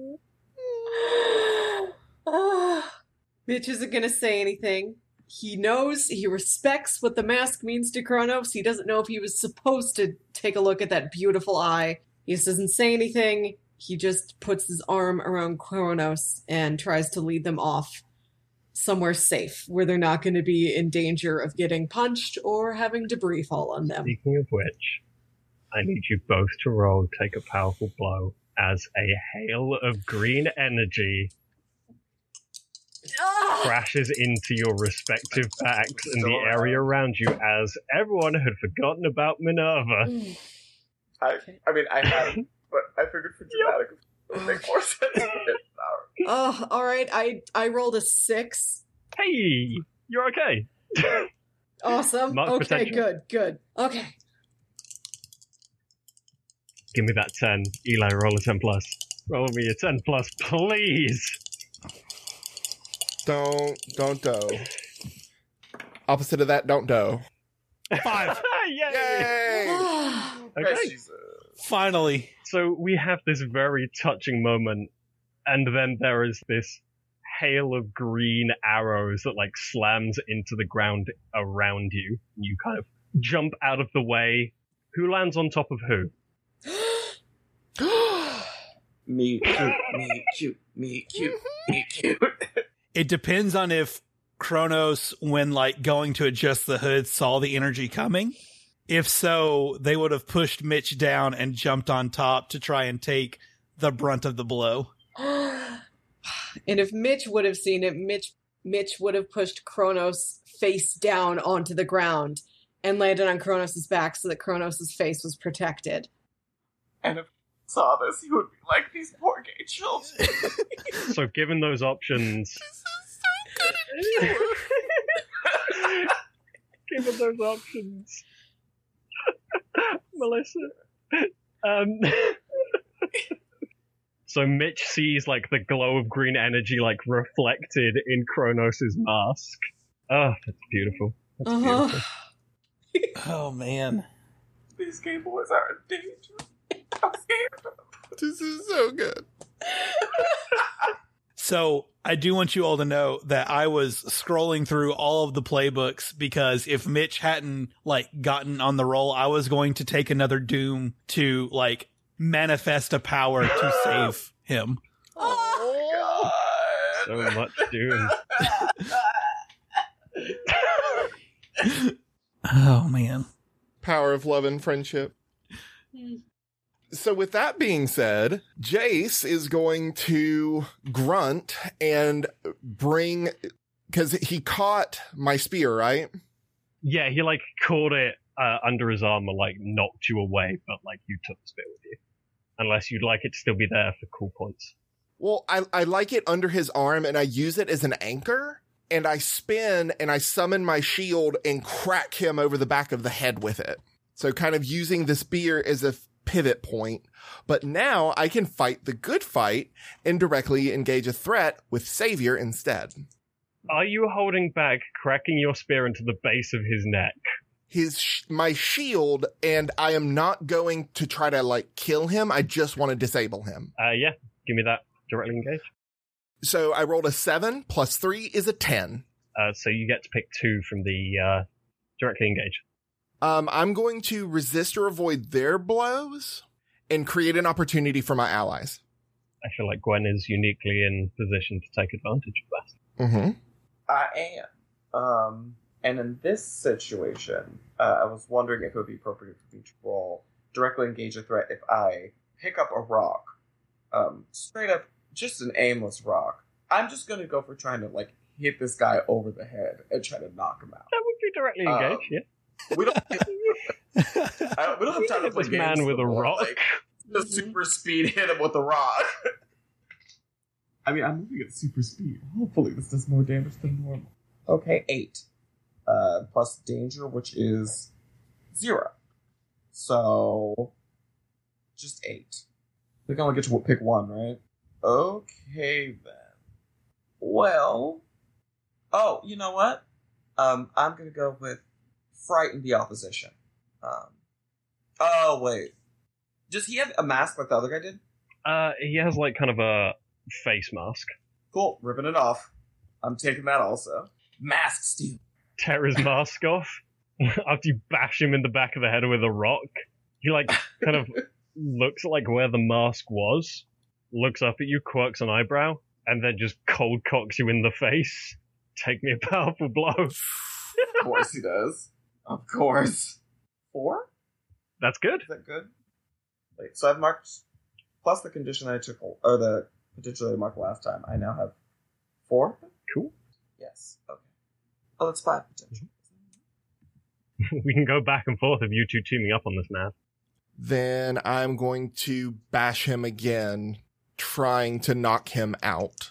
Mitch isn't going to say anything. He knows, he respects what the mask means to Kronos. He doesn't know if he was supposed to take a look at that beautiful eye. He just doesn't say anything. He just puts his arm around Kronos and tries to lead them off somewhere safe where they're not going to be in danger of getting punched or having debris fall on them. Speaking of which, I need you both to roll Take a Powerful Blow as a hail of green energy crashes into your respective backs and the area around you as everyone had forgotten about Minerva. I, I mean, I hadn't, but I figured for dramatic it would make more sense. Oh, all right. I I rolled a six. Hey, you're okay. Awesome. Mark Okay, potential. good, good. Okay. Give me that ten. Eli, roll a ten plus. Roll me a ten plus, please. Don't, don't do. Opposite of that, don't do. Five. Yay! Yay! Okay. Jesus. Finally. So we have this very touching moment, and then there is this hail of green arrows that like slams into the ground around you. You kind of jump out of the way. Who lands on top of who? Me cute, me cute, me cute, me cute. It depends on if Kronos, when like going to adjust the hood, saw the energy coming. If so, they would have pushed Mitch down and jumped on top to try and take the brunt of the blow. And if Mitch would have seen it, Mitch Mitch would have pushed Kronos face down onto the ground and landed on Kronos' back so that Kronos' face was protected. And if he saw this, he would be like, these poor gay children. So given those options... given those options... Melissa. Um, so Mitch sees like the glow of green energy like reflected in Kronos' mask. Oh, that's beautiful. That's Uh-huh. beautiful. Oh, man. These gay boys are in danger. I'm scared. This is so good. So I do want you all to know that I was scrolling through all of the playbooks because if Mitch hadn't like gotten on the roll, I was going to take another Doom to like manifest a power to save him. Oh, God. So much doom. Oh, man. Power of love and friendship. So with that being said, Jace is going to grunt and bring, because he caught my spear, right? Yeah, he like caught it uh, under his arm and like knocked you away, but like you took the spear with you. Unless you'd like it to still be there for cool points. Well, I, I like it under his arm and I use it as an anchor and I spin and I summon my shield and crack him over the back of the head with it. So kind of using the spear as a pivot point, but now I can fight the good fight and directly engage a threat with Savior instead. Are you holding back, cracking your spear into the base of his neck? His sh- my shield, and I am not going to try to like kill him. I just want to disable him. Uh, yeah, give me that. Directly engage. So I rolled a seven plus three is a ten. Uh, so you get to pick two from the uh, directly engage. Um, I'm going to resist or avoid their blows and create an opportunity for my allies. I feel like Gwen is uniquely in position to take advantage of that. Mm-hmm. I am. Um, and in this situation, uh, I was wondering if it would be appropriate for me to roll directly engage a threat if I pick up a rock. Um, straight up, just an aimless rock. I'm just going to go for trying to, like, hit this guy over the head and try to knock him out. That would be directly engaged, Um, yeah. We don't, I, we don't have time to play This games man with a anymore, rock. Like, just super speed hit him with a rock. I mean, I'm moving at super speed. Hopefully this does more damage than normal. Okay, eight. Uh, plus danger, which is zero. So, just eight. We can only get to pick one, right? Okay, then. Well, oh, you know what? Um, I'm gonna go with frighten the opposition. Um, oh wait, does he have a mask like the other guy did? Uh, he has like kind of a face mask. Cool, ripping it off. I'm taking that also. Mask steal. Tear his mask off after you bash him in the back of the head with a rock. He like kind of looks at like where the mask was, looks up at you, quirks an eyebrow, and then just cold cocks you in the face. Take me a powerful blow. Of course he does. Of course. Four? That's good. Is that good? Wait, so I've marked, plus the condition I took, or the potential I marked last time, I now have four? Cool. Yes. Okay. Oh, that's five potential. We can go back and forth of you two teaming up on this now. Then I'm going to bash him again, trying to knock him out.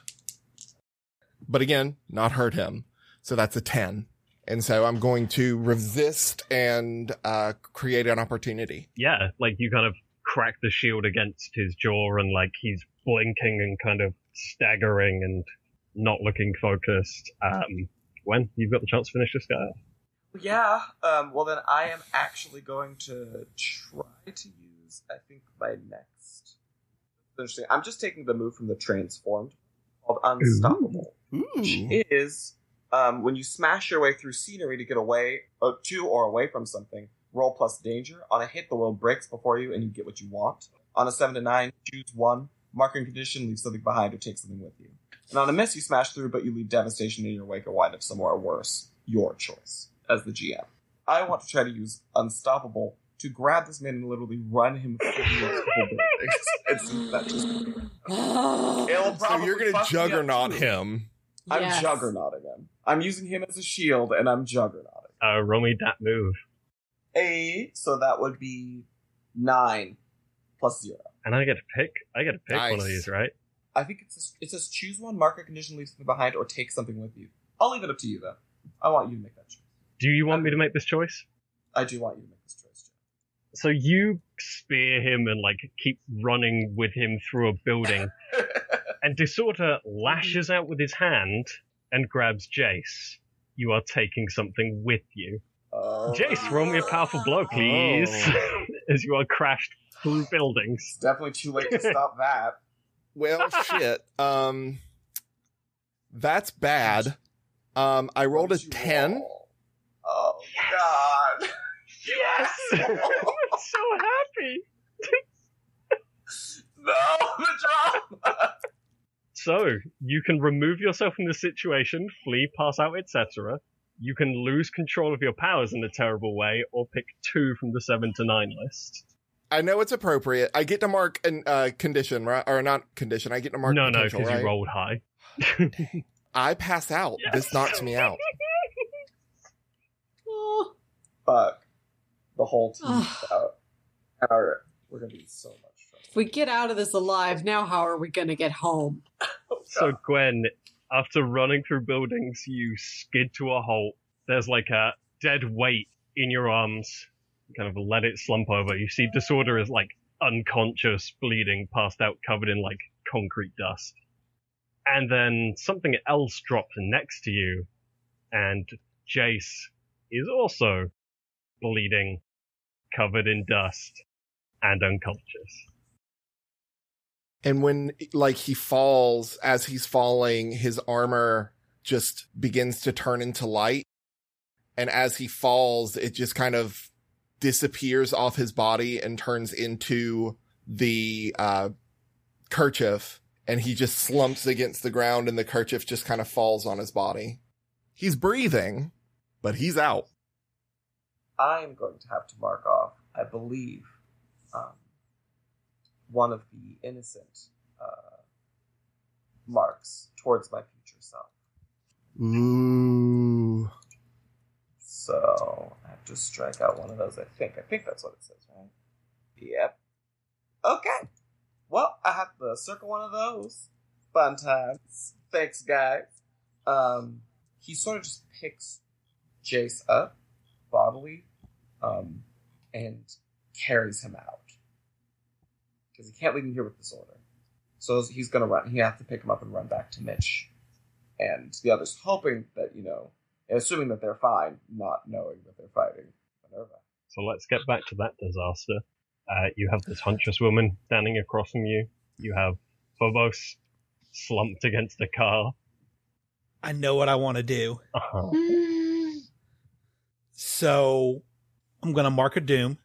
But again, not hurt him. So that's a ten. And so I'm going to resist and uh, create an opportunity. Yeah, like you kind of crack the shield against his jaw and like he's blinking and kind of staggering and not looking focused. Um, when you've got the chance to finish this guy off. Yeah, um, well then I am actually going to try to use, I think, my next... Interesting. I'm just taking the move from the Transformed, called Unstoppable. Ooh. Which is, um, when you smash your way through scenery to get away, uh, to or away from something, roll plus danger. On a hit, the world breaks before you and you get what you want. On a seven to nine, choose one. Marking condition, leave something behind or take something with you. And on a miss, you smash through, but you leave devastation in your wake or wind up somewhere worse. Your choice. As the G M. I want to try to use Unstoppable to grab this man and literally run him through the buildings. And see if that just... It'll So probably you're going to fuck me up, juggernaut too. him. I'm Yes. juggernauting him. I'm using him as a shield, and I'm juggernauting. Uh, roll me that move. A, so that would be nine plus zero. And I get to pick, I get to pick one of Nice. these, right? I think it says, it says choose one, mark a condition, leave something behind, or take something with you. I'll leave it up to you, though. I want you to make that choice. Do you want me to make this choice? I do want you to make this choice, Jeff. So you spear him and like keep running with him through a building, and Disorder lashes out with his hand and grabs Jace. You are taking something with you. Uh, Jace, roll me a powerful blow, please, Oh. as you are crashed through buildings. It's definitely too late to stop that. Well, shit. Um, that's bad. Um, I rolled a What did you ten. roll? Oh, God. Yes! I'm so happy! No, the drama! So, you can remove yourself from the situation, flee, pass out, et cetera. You can lose control of your powers in a terrible way, or pick two from the seven to nine list. I know it's appropriate. I get to mark an uh, condition, right? Or not condition. I get to mark no, no, potential, because right? you rolled high. I pass out. Yes. This knocks me out. Oh, Fuck. The whole team's Ugh. out. Alright, we're gonna be in so much trouble. if we get out of this alive, now how are we going to get home? So, Gwen, after running through buildings, you skid to a halt. There's like a dead weight in your arms. You kind of let it slump over. You see Disorder is like unconscious, bleeding, passed out, covered in like concrete dust. And then something else dropped next to you, and Jace is also bleeding, covered in dust, and unconscious. And when, like, he falls, as he's falling, his armor just begins to turn into light. And as he falls, it just kind of disappears off his body and turns into the uh, kerchief. And he just slumps against the ground and the kerchief just kind of falls on his body. He's breathing, but he's out. I'm going to have to mark off, I believe, um, one of the innocent uh, marks towards my future self. Ooh. So I have to strike out one of those, I think. I think that's what it says, right? Yep. Okay. Well, I have to circle one of those. Fun times. Thanks, guys. Um, he sort of just picks Jace up bodily, um, and carries him out. Because he can't leave him here with Disorder. So he's gonna run. He has to pick him up and run back to Mitch and the others hoping that, you know, and assuming that they're fine, not knowing that they're fighting Minerva. So let's get back to that disaster. Uh, you have this huntress woman standing across from you. You have Phobos slumped against a car. I know what I want to do. Uh-huh. So I'm going to mark a doom.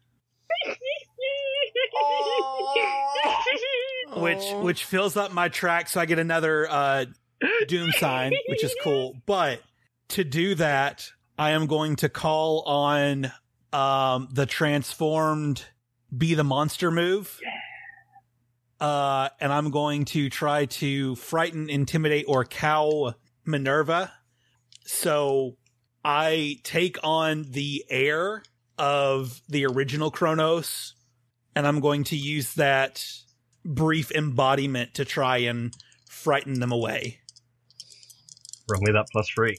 which which fills up my track, so I get another uh, doom sign, which is cool. But to do that, I am going to call on um, the transformed Be the Monster move. Uh, and I'm going to try to frighten, intimidate, or cow Minerva. So I take on the air of the original Kronos, and I'm going to use that brief embodiment to try and frighten them away. Roll me that plus freak.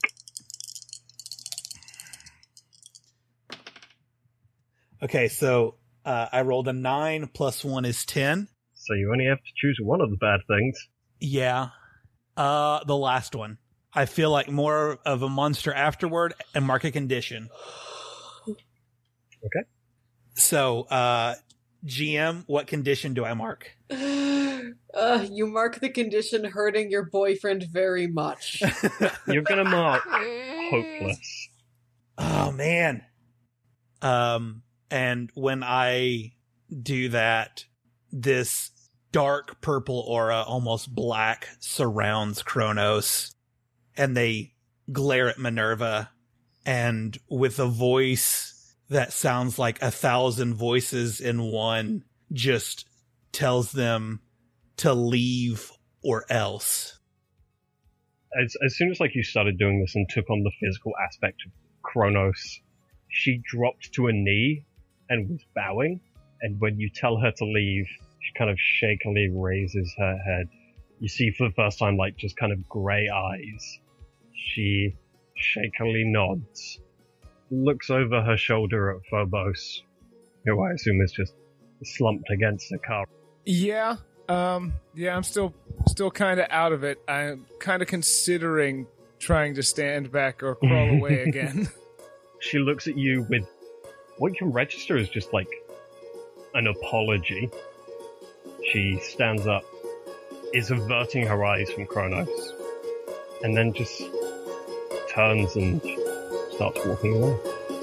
Okay, so uh, I rolled a nine, plus one is ten. So you only have to choose one of the bad things. Yeah. Uh, the last one. I feel like more of a monster afterward and mark a condition. Okay. So, uh, G M, what condition do I mark? Uh, you mark the condition hurting your boyfriend very much. You're gonna mark hopeless. Oh, man. Um, and when I do that, this dark purple aura, almost black, surrounds Kronos, and they glare at Minerva, and with a voice that sounds like a thousand voices in one, just tells them to leave or else. As, as soon as like you started doing this and took on the physical aspect of Kronos, she dropped to a knee and was bowing, and when you tell her to leave, she kind of shakily raises her head. You see for the first time, like, just kind of grey eyes. She shakily nods, looks over her shoulder at Phobos, who I assume is just slumped against the car. Yeah, um, yeah, I'm still, still kind of out of it. I'm kind of considering trying to stand back or crawl away again. She looks at you with what you can register as just like an apology. She stands up, is averting her eyes from Kronos, and then just turns and starts walking away.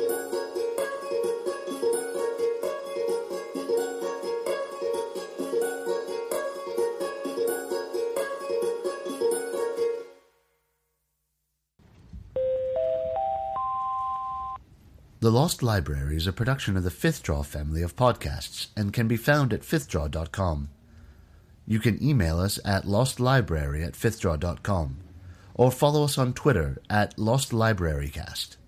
The Lost Library is a production of the Fifth Draw family of podcasts and can be found at fifth draw dot com. You can email us at lostlibrary at fifth draw dot com or follow us on Twitter at lostlibrarycast.